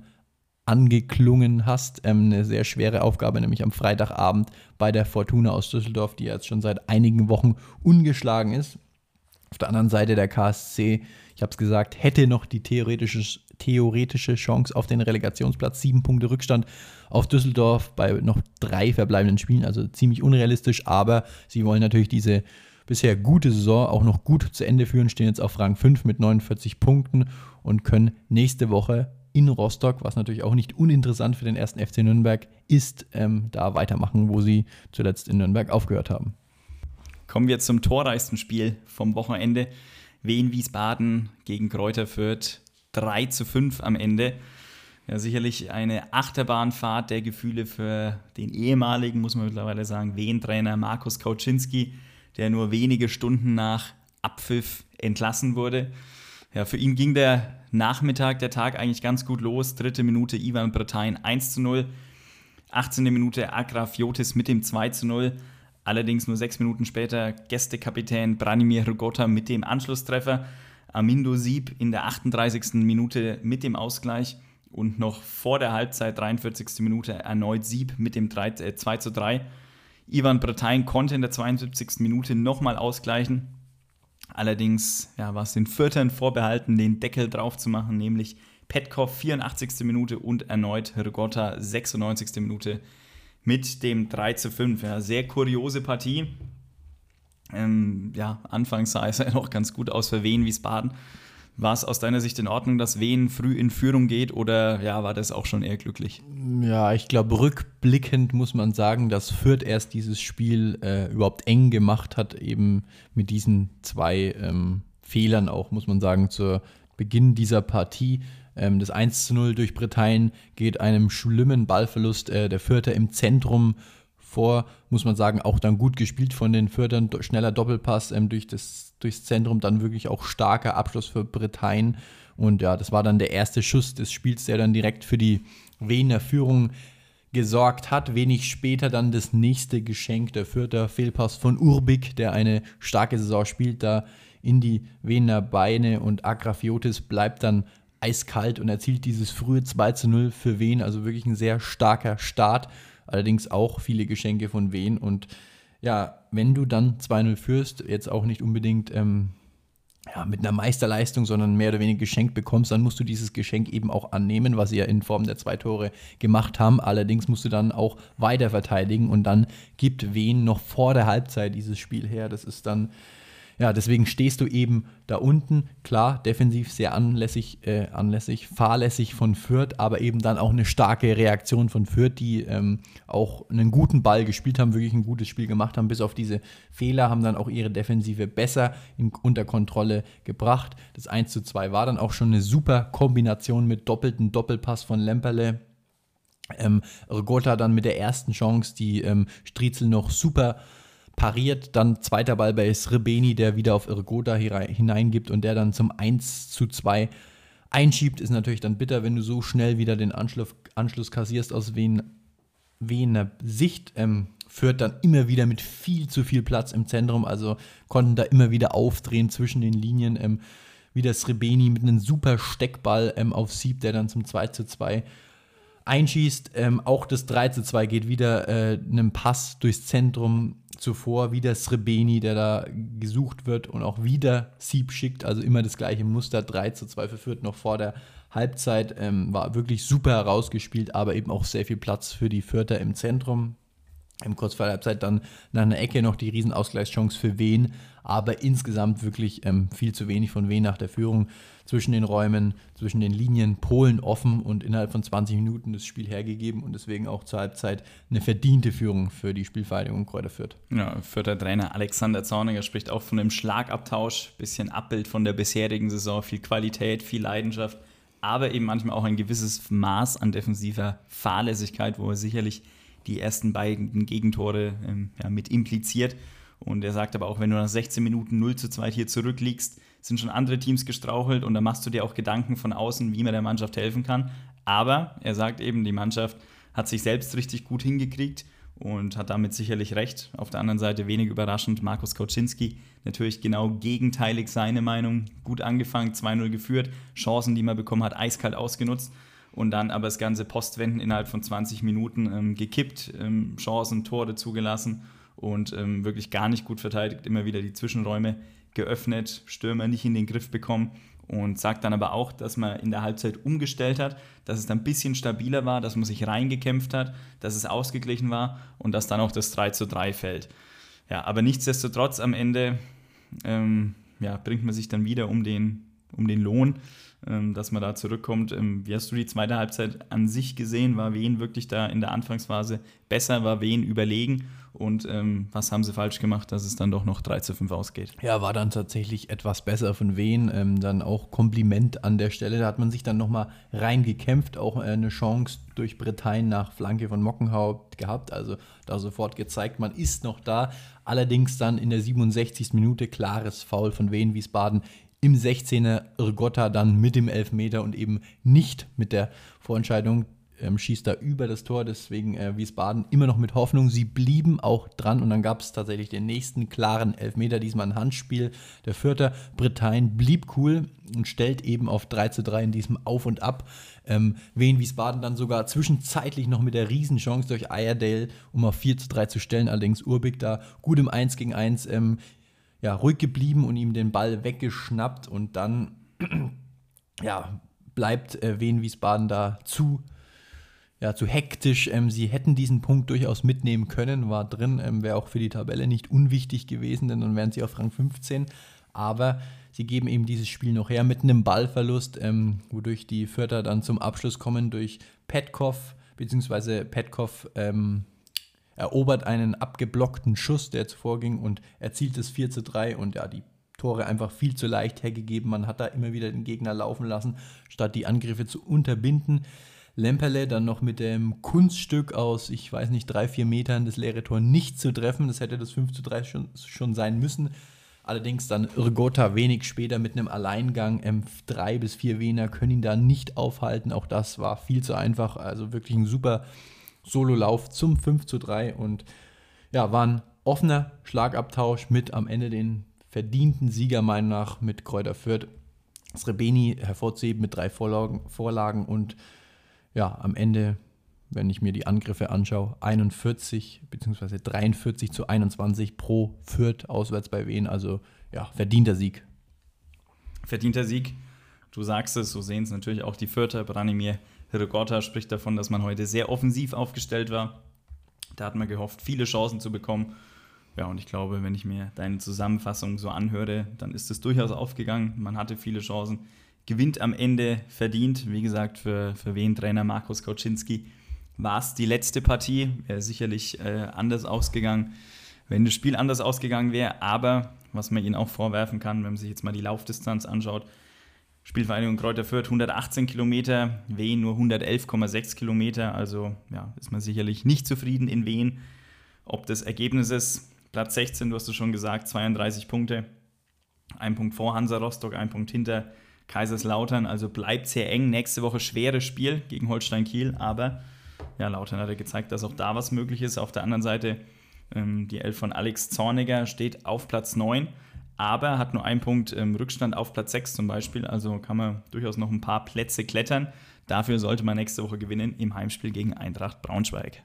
angeklungen hast, ähm, eine sehr schwere Aufgabe, nämlich am Freitagabend bei der Fortuna aus Düsseldorf, die jetzt schon seit einigen Wochen ungeschlagen ist. Auf der anderen Seite der K S C, ich habe es gesagt, hätte noch die theoretische, theoretische Chance auf den Relegationsplatz. Sieben Punkte Rückstand auf Düsseldorf bei noch drei verbleibenden Spielen, also ziemlich unrealistisch, aber sie wollen natürlich diese bisher gute Saison auch noch gut zu Ende führen, stehen jetzt auf Rang fünf mit neunundvierzig Punkten und können nächste Woche in Rostock, was natürlich auch nicht uninteressant für den ersten F C Nürnberg ist, ähm, da weitermachen, wo sie zuletzt in Nürnberg aufgehört haben. Kommen wir zum torreichsten Spiel vom Wochenende. Wien Wiesbaden gegen Greuther Fürth, drei zu fünf am Ende. Ja, sicherlich eine Achterbahnfahrt der Gefühle für den ehemaligen, muss man mittlerweile sagen, Wien-Trainer Markus Kauczynski, der nur wenige Stunden nach Abpfiff entlassen wurde. Ja, für ihn ging der Nachmittag, der Tag eigentlich ganz gut los. Dritte Minute Ivan Bretain eins zu null. achtzehnte Minute Agrafiotis mit dem zwei zu null. Allerdings nur sechs Minuten später Gästekapitän Branimir Hrgota mit dem Anschlusstreffer. Amindo Sieb in der achtunddreißigsten Minute mit dem Ausgleich. Und noch vor der Halbzeit, dreiundvierzigste Minute, erneut Sieb mit dem zwei zu drei. Ivan Bretain konnte in der zweiundsiebzigsten Minute nochmal ausgleichen. Allerdings ja, war es den Fürthern vorbehalten, den Deckel drauf zu machen, nämlich Petkov, vierundachtzigste Minute und erneut Hrgota, sechsundneunzigste Minute mit dem drei zu fünf. Ja, sehr kuriose Partie. Ähm, ja, anfangs sah es ja noch ganz gut aus für Wien Wiesbaden. War es aus deiner Sicht in Ordnung, dass Wien früh in Führung geht oder ja, war das auch schon eher glücklich? Ja, ich glaube, rückblickend muss man sagen, dass Fürth erst dieses Spiel äh, überhaupt eng gemacht hat, eben mit diesen zwei ähm, Fehlern auch, muss man sagen, zu Beginn dieser Partie. Ähm, das eins zu null durch Bretain geht einem schlimmen Ballverlust äh, der Fürther im Zentrum vor, muss man sagen, auch dann gut gespielt von den Fürthern, schneller Doppelpass ähm, durch das, durchs Zentrum, dann wirklich auch starker Abschluss für Bretain und ja, das war dann der erste Schuss des Spiels, der dann direkt für die Wiener Führung gesorgt hat. Wenig später dann das nächste Geschenk der Fürther, Fehlpass von Urbik, der eine starke Saison spielt, da in die Wiener Beine und Agrafiotis bleibt dann eiskalt und erzielt dieses frühe zwei zu null für Wien, also wirklich ein sehr starker Start. Allerdings auch viele Geschenke von Wien und ja, wenn du dann zwei null führst, jetzt auch nicht unbedingt ähm, ja, mit einer Meisterleistung, sondern mehr oder weniger geschenkt bekommst, dann musst du dieses Geschenk eben auch annehmen, was sie ja in Form der zwei Tore gemacht haben. Allerdings musst du dann auch weiter verteidigen und dann gibt Wien noch vor der Halbzeit dieses Spiel her. Das ist dann, ja, deswegen stehst du eben da unten, klar, defensiv sehr anlässig, äh, anlässig, fahrlässig von Fürth, aber eben dann auch eine starke Reaktion von Fürth, die ähm, auch einen guten Ball gespielt haben, wirklich ein gutes Spiel gemacht haben, bis auf diese Fehler, haben dann auch ihre Defensive besser in, unter Kontrolle gebracht. Das eins zu zwei war dann auch schon eine super Kombination mit doppelten Doppelpass von Lemperle. Ähm, Rgota dann mit der ersten Chance, die ähm, Striezel noch super pariert, dann zweiter Ball bei Srebeni, der wieder auf Rgota hineingibt und der dann zum eins zu zwei einschiebt. Ist natürlich dann bitter, wenn du so schnell wieder den Anschluss, Anschluss kassierst aus Wien, Wiener Sicht. Ähm, Fürth dann immer wieder mit viel zu viel Platz im Zentrum, also konnten da immer wieder aufdrehen zwischen den Linien. Ähm, wieder Srebeni mit einem super Steckball ähm, auf Sieb, der dann zum zwei zu zwei einschießt. Ähm, auch das drei zu zwei geht wieder äh, einem Pass durchs Zentrum zuvor, wieder Srebeni, der da gesucht wird und auch wieder Sieb schickt, also immer das gleiche Muster, drei zu zwei für Fürth noch vor der Halbzeit, ähm, war wirklich super herausgespielt, aber eben auch sehr viel Platz für die Fürther im Zentrum. Im kurz vor der Halbzeit dann nach einer Ecke noch die Riesenausgleichschance für Wien, aber insgesamt wirklich ähm, viel zu wenig von Wien nach der Führung zwischen den Räumen, zwischen den Linien, Polen offen und innerhalb von zwanzig Minuten das Spiel hergegeben und deswegen auch zur Halbzeit eine verdiente Führung für die Spielvereinigung Kräuter Fürth. Ja, Fürther Trainer Alexander Zorniger spricht auch von einem Schlagabtausch, bisschen Abbild von der bisherigen Saison, viel Qualität, viel Leidenschaft, aber eben manchmal auch ein gewisses Maß an defensiver Fahrlässigkeit, wo er sicherlich die ersten beiden Gegentore ähm, ja, mit impliziert. Und er sagt aber auch, wenn du nach sechzehn Minuten null zu zwei hier zurückliegst, sind schon andere Teams gestrauchelt und da machst du dir auch Gedanken von außen, wie man der Mannschaft helfen kann. Aber er sagt eben, die Mannschaft hat sich selbst richtig gut hingekriegt und hat damit sicherlich recht. Auf der anderen Seite wenig überraschend, Markus Kauczynski natürlich genau gegenteilig seine Meinung. Gut angefangen, zwei null geführt, Chancen, die man bekommen hat, eiskalt ausgenutzt. Und dann aber das ganze Postwenden innerhalb von zwanzig Minuten ähm, gekippt, ähm, Chancen, Tore zugelassen und ähm, wirklich gar nicht gut verteidigt, immer wieder die Zwischenräume geöffnet, Stürmer nicht in den Griff bekommen und sagt dann aber auch, dass man in der Halbzeit umgestellt hat, dass es dann ein bisschen stabiler war, dass man sich reingekämpft hat, dass es ausgeglichen war und dass dann auch das drei zu drei fällt. Ja, aber nichtsdestotrotz am Ende ähm, ja, bringt man sich dann wieder um den, um den Lohn, dass man da zurückkommt. Wie hast du die zweite Halbzeit an sich gesehen? War Wien wirklich da in der Anfangsphase besser? War Wien überlegen? Und ähm, was haben sie falsch gemacht, dass es dann doch noch drei zu fünf ausgeht? Ja, war dann tatsächlich etwas besser von Wien. Ähm, dann auch Kompliment an der Stelle. Da hat man sich dann nochmal reingekämpft. Auch äh, eine Chance durch Bretagne nach Flanke von Mockenhaupt gehabt. Also da sofort gezeigt, man ist noch da. Allerdings dann in der siebenundsechzigsten Minute klares Foul von Wien Wiesbaden. Im sechzehner Rgota dann mit dem Elfmeter und eben nicht mit der Vorentscheidung, ähm, schießt da über das Tor, deswegen äh, Wiesbaden immer noch mit Hoffnung. Sie blieben auch dran und dann gab es tatsächlich den nächsten klaren Elfmeter, diesmal ein Handspiel. Der Fürther Bretagne blieb cool und stellt eben auf drei zu drei in diesem Auf und Ab. Ähm, Wien Wiesbaden dann sogar zwischenzeitlich noch mit der Riesenchance durch Iredale, um auf vier zu drei zu stellen, allerdings Urbik da gut im eins gegen eins ähm, ja, ruhig geblieben und ihm den Ball weggeschnappt und dann ja, bleibt äh, Wien Wiesbaden da zu, ja, zu hektisch. Ähm, sie hätten diesen Punkt durchaus mitnehmen können, war drin, ähm, wäre auch für die Tabelle nicht unwichtig gewesen, denn dann wären sie auf Rang fünfzehn, aber sie geben eben dieses Spiel noch her mit einem Ballverlust, ähm, wodurch die Fürther dann zum Abschluss kommen durch Petkov, beziehungsweise Petkov ähm, erobert einen abgeblockten Schuss, der zuvor ging und erzielt das vier zu drei und ja, die Tore einfach viel zu leicht hergegeben. Man hat da immer wieder den Gegner laufen lassen, statt die Angriffe zu unterbinden. Lemperle dann noch mit dem Kunststück aus, ich weiß nicht, drei, vier Metern das leere Tor nicht zu treffen. Das hätte das fünf zu drei schon, schon sein müssen. Allerdings dann Rgota wenig später mit einem Alleingang. Ähm, drei bis vier Wiener können ihn da nicht aufhalten. Auch das war viel zu einfach. Also wirklich ein super Sololauf zum fünf zu drei und ja, war ein offener Schlagabtausch mit am Ende den verdienten Sieger, meiner nach, mit Kräuter Fürth. Srebeni hervorzuheben mit drei Vorlagen, Vorlagen und ja, am Ende, wenn ich mir die Angriffe anschaue, einundvierzig bzw. dreiundvierzig zu einundzwanzig pro Fürth auswärts bei Wien, also ja, verdienter Sieg. verdienter Sieg. Du sagst es, so sehen es natürlich auch die Fürther. Branimir Hrgota spricht davon, dass man heute sehr offensiv aufgestellt war. Da hat man gehofft, viele Chancen zu bekommen. Ja, und ich glaube, wenn ich mir deine Zusammenfassung so anhöre, dann ist es durchaus aufgegangen. Man hatte viele Chancen, gewinnt am Ende verdient. Wie gesagt, für, für wen Trainer Markus Kauczynski war es die letzte Partie. Wäre sicherlich äh, anders ausgegangen, wenn das Spiel anders ausgegangen wäre. Aber was man ihnen auch vorwerfen kann, wenn man sich jetzt mal die Laufdistanz anschaut, Spielvereinigung Greuther Fürth hundertachtzehn Kilometer, Wien nur hundertelf Komma sechs Kilometer. Also ja, ist man sicherlich nicht zufrieden in Wien. Ob des Ergebnisses, Platz sechzehn, du hast es schon gesagt, zweiunddreißig Punkte. Ein Punkt vor Hansa Rostock, ein Punkt hinter Kaiserslautern. Also bleibt sehr eng. Nächste Woche schweres Spiel gegen Holstein Kiel. Aber ja, Lautern hat ja gezeigt, dass auch da was möglich ist. Auf der anderen Seite, ähm, die Elf von Alex Zorniger steht auf Platz neun. Aber hat nur einen Punkt im Rückstand auf Platz sechs zum Beispiel. Also kann man durchaus noch ein paar Plätze klettern. Dafür sollte man nächste Woche gewinnen im Heimspiel gegen Eintracht Braunschweig.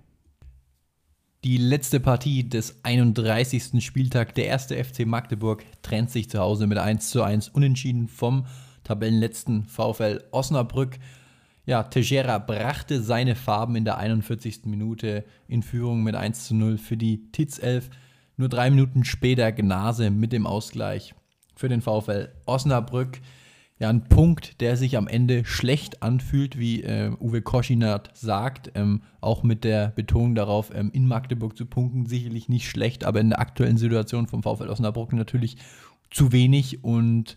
Die letzte Partie des einunddreißigsten Spieltag. Der erste F C Magdeburg trennt sich zu Hause mit eins zu eins unentschieden vom Tabellenletzten VfL Osnabrück. Ja, Teixeira brachte seine Farben in der einundvierzigsten Minute in Führung mit eins zu null für die Titzelf. Nur drei Minuten später Gnase mit dem Ausgleich für den VfL Osnabrück. Ja, ein Punkt, der sich am Ende schlecht anfühlt, wie äh, Uwe Koschinat sagt. Ähm, auch mit der Betonung darauf, ähm, in Magdeburg zu punkten, sicherlich nicht schlecht, aber in der aktuellen Situation vom VfL Osnabrück natürlich zu wenig. Und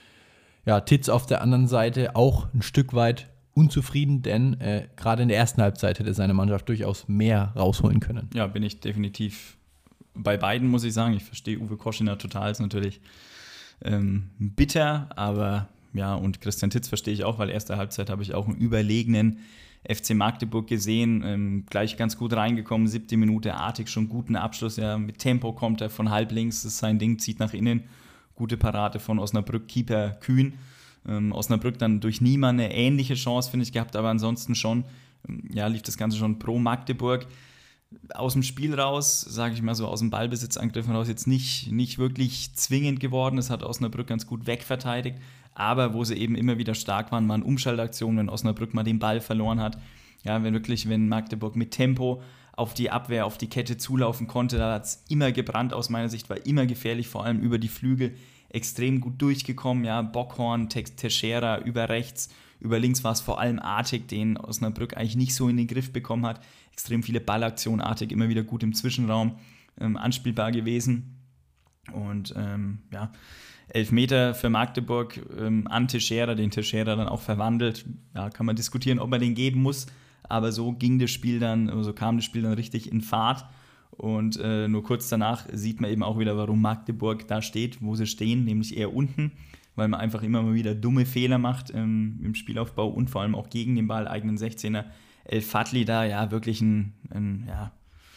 ja, Titz auf der anderen Seite auch ein Stück weit unzufrieden, denn äh, gerade in der ersten Halbzeit hätte seine Mannschaft durchaus mehr rausholen können. Ja, bin ich definitiv bei beiden, muss ich sagen. Ich verstehe Uwe Koschinat total, ist natürlich ähm, bitter, aber ja, und Christian Titz verstehe ich auch, weil erste Halbzeit habe ich auch einen überlegenen F C Magdeburg gesehen, ähm, gleich ganz gut reingekommen, siebte Minute, Artig schon guten Abschluss, ja, mit Tempo kommt er von halb links, das ist sein Ding, zieht nach innen, gute Parade von Osnabrück, Keeper Kühn. Ähm, Osnabrück dann durch Niemann eine ähnliche Chance, finde ich, gehabt, aber ansonsten schon, ähm, ja, lief das Ganze schon pro Magdeburg. Aus dem Spiel raus, sage ich mal so, aus dem Ballbesitzangriff raus, jetzt nicht, nicht wirklich zwingend geworden. Das hat Osnabrück ganz gut wegverteidigt. Aber wo sie eben immer wieder stark waren, waren Umschaltaktionen, wenn Osnabrück mal den Ball verloren hat. Ja, wenn wirklich, wenn Magdeburg mit Tempo auf die Abwehr, auf die Kette zulaufen konnte, da hat es immer gebrannt aus meiner Sicht, war immer gefährlich, vor allem über die Flügel, extrem gut durchgekommen. Ja, Bockhorn, Teixeira über rechts, über links war es vor allem Artig, den Osnabrück eigentlich nicht so in den Griff bekommen hat. Extrem viele Ballaktionen, Artig immer wieder gut im Zwischenraum ähm, anspielbar gewesen. Und ähm, ja, Elfmeter für Magdeburg ähm, an Teixeira, den Teixeira dann auch verwandelt. Ja, kann man diskutieren, ob man den geben muss. Aber so ging das Spiel dann, so kam das Spiel dann richtig in Fahrt. Und äh, nur kurz danach sieht man eben auch wieder, warum Magdeburg da steht, wo sie stehen, nämlich eher unten, weil man einfach immer mal wieder dumme Fehler macht ähm, im Spielaufbau und vor allem auch gegen den Ball, eigenen sechzehner. El Fadli da, ja, wirklich ein, ein, ja,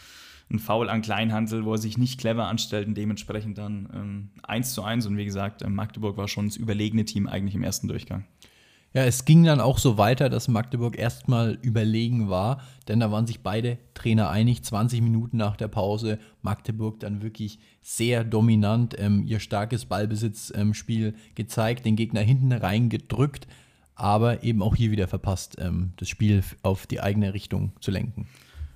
ein Foul an Kleinhansel, wo er sich nicht clever anstellt und dementsprechend dann ähm, eins zu eins. Und wie gesagt, ähm, Magdeburg war schon das überlegene Team eigentlich im ersten Durchgang. Ja, es ging dann auch so weiter, dass Magdeburg erstmal überlegen war, denn da waren sich beide Trainer einig, zwanzig Minuten nach der Pause, Magdeburg dann wirklich sehr dominant ähm, ihr starkes Ballbesitzspiel ähm, gezeigt, den Gegner hinten reingedrückt, aber eben auch hier wieder verpasst, ähm, das Spiel auf die eigene Richtung zu lenken.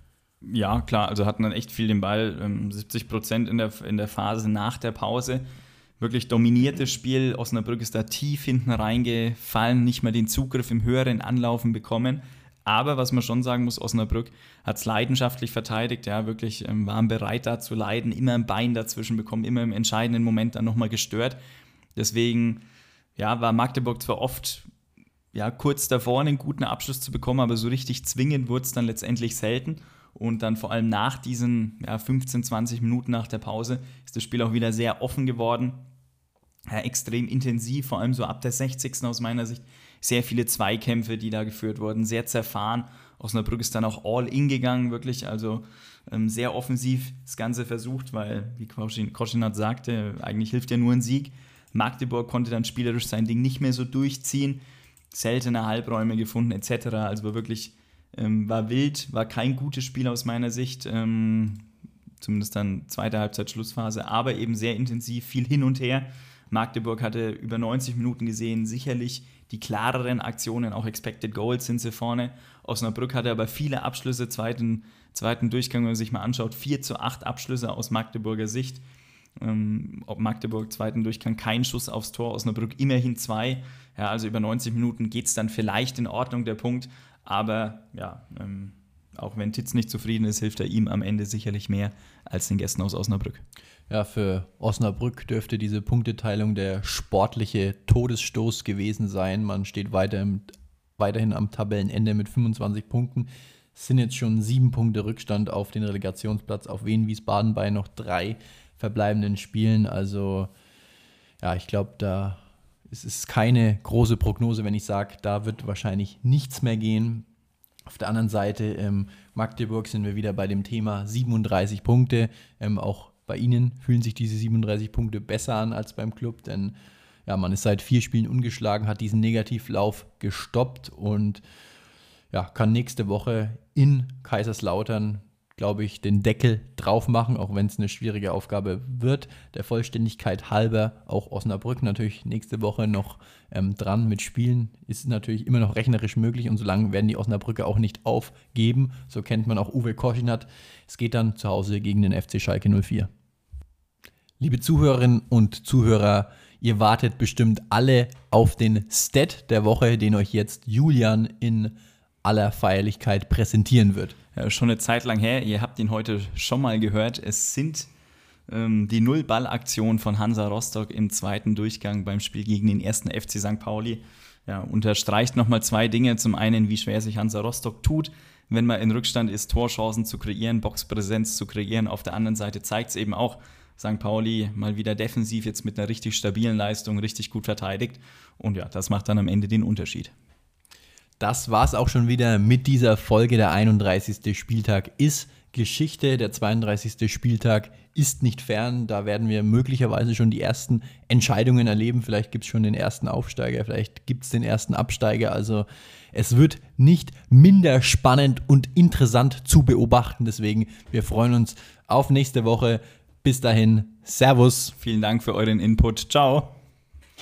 Ja, klar, also hatten dann echt viel den Ball, ähm, siebzig Prozent in der, in der Phase nach der Pause. Wirklich dominiertes Spiel. Osnabrück ist da tief hinten reingefallen, nicht mehr den Zugriff im höheren Anlaufen bekommen. Aber was man schon sagen muss, Osnabrück hat es leidenschaftlich verteidigt, ja, wirklich ähm, waren bereit da zu leiden, immer ein Bein dazwischen bekommen, immer im entscheidenden Moment dann nochmal gestört. Deswegen ja, war Magdeburg zwar oft ja, kurz davor, einen guten Abschluss zu bekommen, aber so richtig zwingend wurde es dann letztendlich selten. Und dann vor allem nach diesen ja, fünfzehn, zwanzig Minuten nach der Pause ist das Spiel auch wieder sehr offen geworden. Ja, extrem intensiv, vor allem so ab der sechzigsten aus meiner Sicht. Sehr viele Zweikämpfe, die da geführt wurden, sehr zerfahren. Osnabrück ist dann auch all in gegangen, wirklich, also ähm, sehr offensiv das Ganze versucht, weil, wie Koschinat sagte, eigentlich hilft ja nur ein Sieg. Magdeburg konnte dann spielerisch sein Ding nicht mehr so durchziehen, seltene Halbräume gefunden et cetera. Also war wirklich, ähm, war wild, war kein gutes Spiel aus meiner Sicht, ähm, zumindest dann zweite Halbzeit, Schlussphase, aber eben sehr intensiv, viel hin und her. Magdeburg hatte über neunzig Minuten gesehen, sicherlich die klareren Aktionen, auch Expected Goals sind sie vorne. Osnabrück hatte aber viele Abschlüsse, zweiten, zweiten Durchgang, wenn man sich mal anschaut, vier zu acht Abschlüsse aus Magdeburger Sicht. Ähm, ob Magdeburg zweiten Durchgang kein Schuss aufs Tor, Osnabrück immerhin zwei. Ja, also über neunzig Minuten geht es dann vielleicht in Ordnung, der Punkt. Aber ja, ähm, auch wenn Titz nicht zufrieden ist, hilft er ihm am Ende sicherlich mehr als den Gästen aus Osnabrück. Ja, für Osnabrück dürfte diese Punkteteilung der sportliche Todesstoß gewesen sein. Man steht weiter im, weiterhin am Tabellenende mit fünfundzwanzig Punkten. Es sind jetzt schon sieben Punkte Rückstand auf den Relegationsplatz auf Wien Wiesbaden bei noch drei verbleibenden Spielen. Also ja, ich glaube, da ist es keine große Prognose, wenn ich sage, da wird wahrscheinlich nichts mehr gehen. Auf der anderen Seite, ähm, Magdeburg, sind wir wieder bei dem Thema siebenunddreißig Punkte. Ähm, auch bei ihnen fühlen sich diese siebenunddreißig Punkte besser an als beim Club, denn ja, man ist seit vier Spielen ungeschlagen, hat diesen Negativlauf gestoppt und ja, kann nächste Woche in Kaiserslautern, glaube ich, den Deckel drauf machen, auch wenn es eine schwierige Aufgabe wird. Der Vollständigkeit halber auch Osnabrück natürlich nächste Woche noch ähm, dran mit Spielen. Ist natürlich immer noch rechnerisch möglich und solange werden die Osnabrücker auch nicht aufgeben. So kennt man auch Uwe Koschinat. Es geht dann zu Hause gegen den F C Schalke null vier. Liebe Zuhörerinnen und Zuhörer, ihr wartet bestimmt alle auf den Stat der Woche, den euch jetzt Julian in aller Feierlichkeit präsentieren wird. Ja, schon eine Zeit lang her, ihr habt ihn heute schon mal gehört. Es sind ähm, die Null-Ball-Aktion von Hansa Rostock im zweiten Durchgang beim Spiel gegen den ersten F C Sankt Pauli. Ja, unterstreicht nochmal zwei Dinge. Zum einen, wie schwer sich Hansa Rostock tut, wenn man in Rückstand ist, Torchancen zu kreieren, Boxpräsenz zu kreieren. Auf der anderen Seite zeigt es eben auch, Sankt Pauli mal wieder defensiv jetzt mit einer richtig stabilen Leistung, richtig gut verteidigt. Und ja, das macht dann am Ende den Unterschied. Das war's auch schon wieder mit dieser Folge. Der einunddreißigste Spieltag ist Geschichte. Der zweiunddreißigste Spieltag ist nicht fern. Da werden wir möglicherweise schon die ersten Entscheidungen erleben. Vielleicht gibt es schon den ersten Aufsteiger, vielleicht gibt es den ersten Absteiger. Also es wird nicht minder spannend und interessant zu beobachten. Deswegen, wir freuen uns auf nächste Woche. Bis dahin, Servus. Vielen Dank für euren Input. Ciao.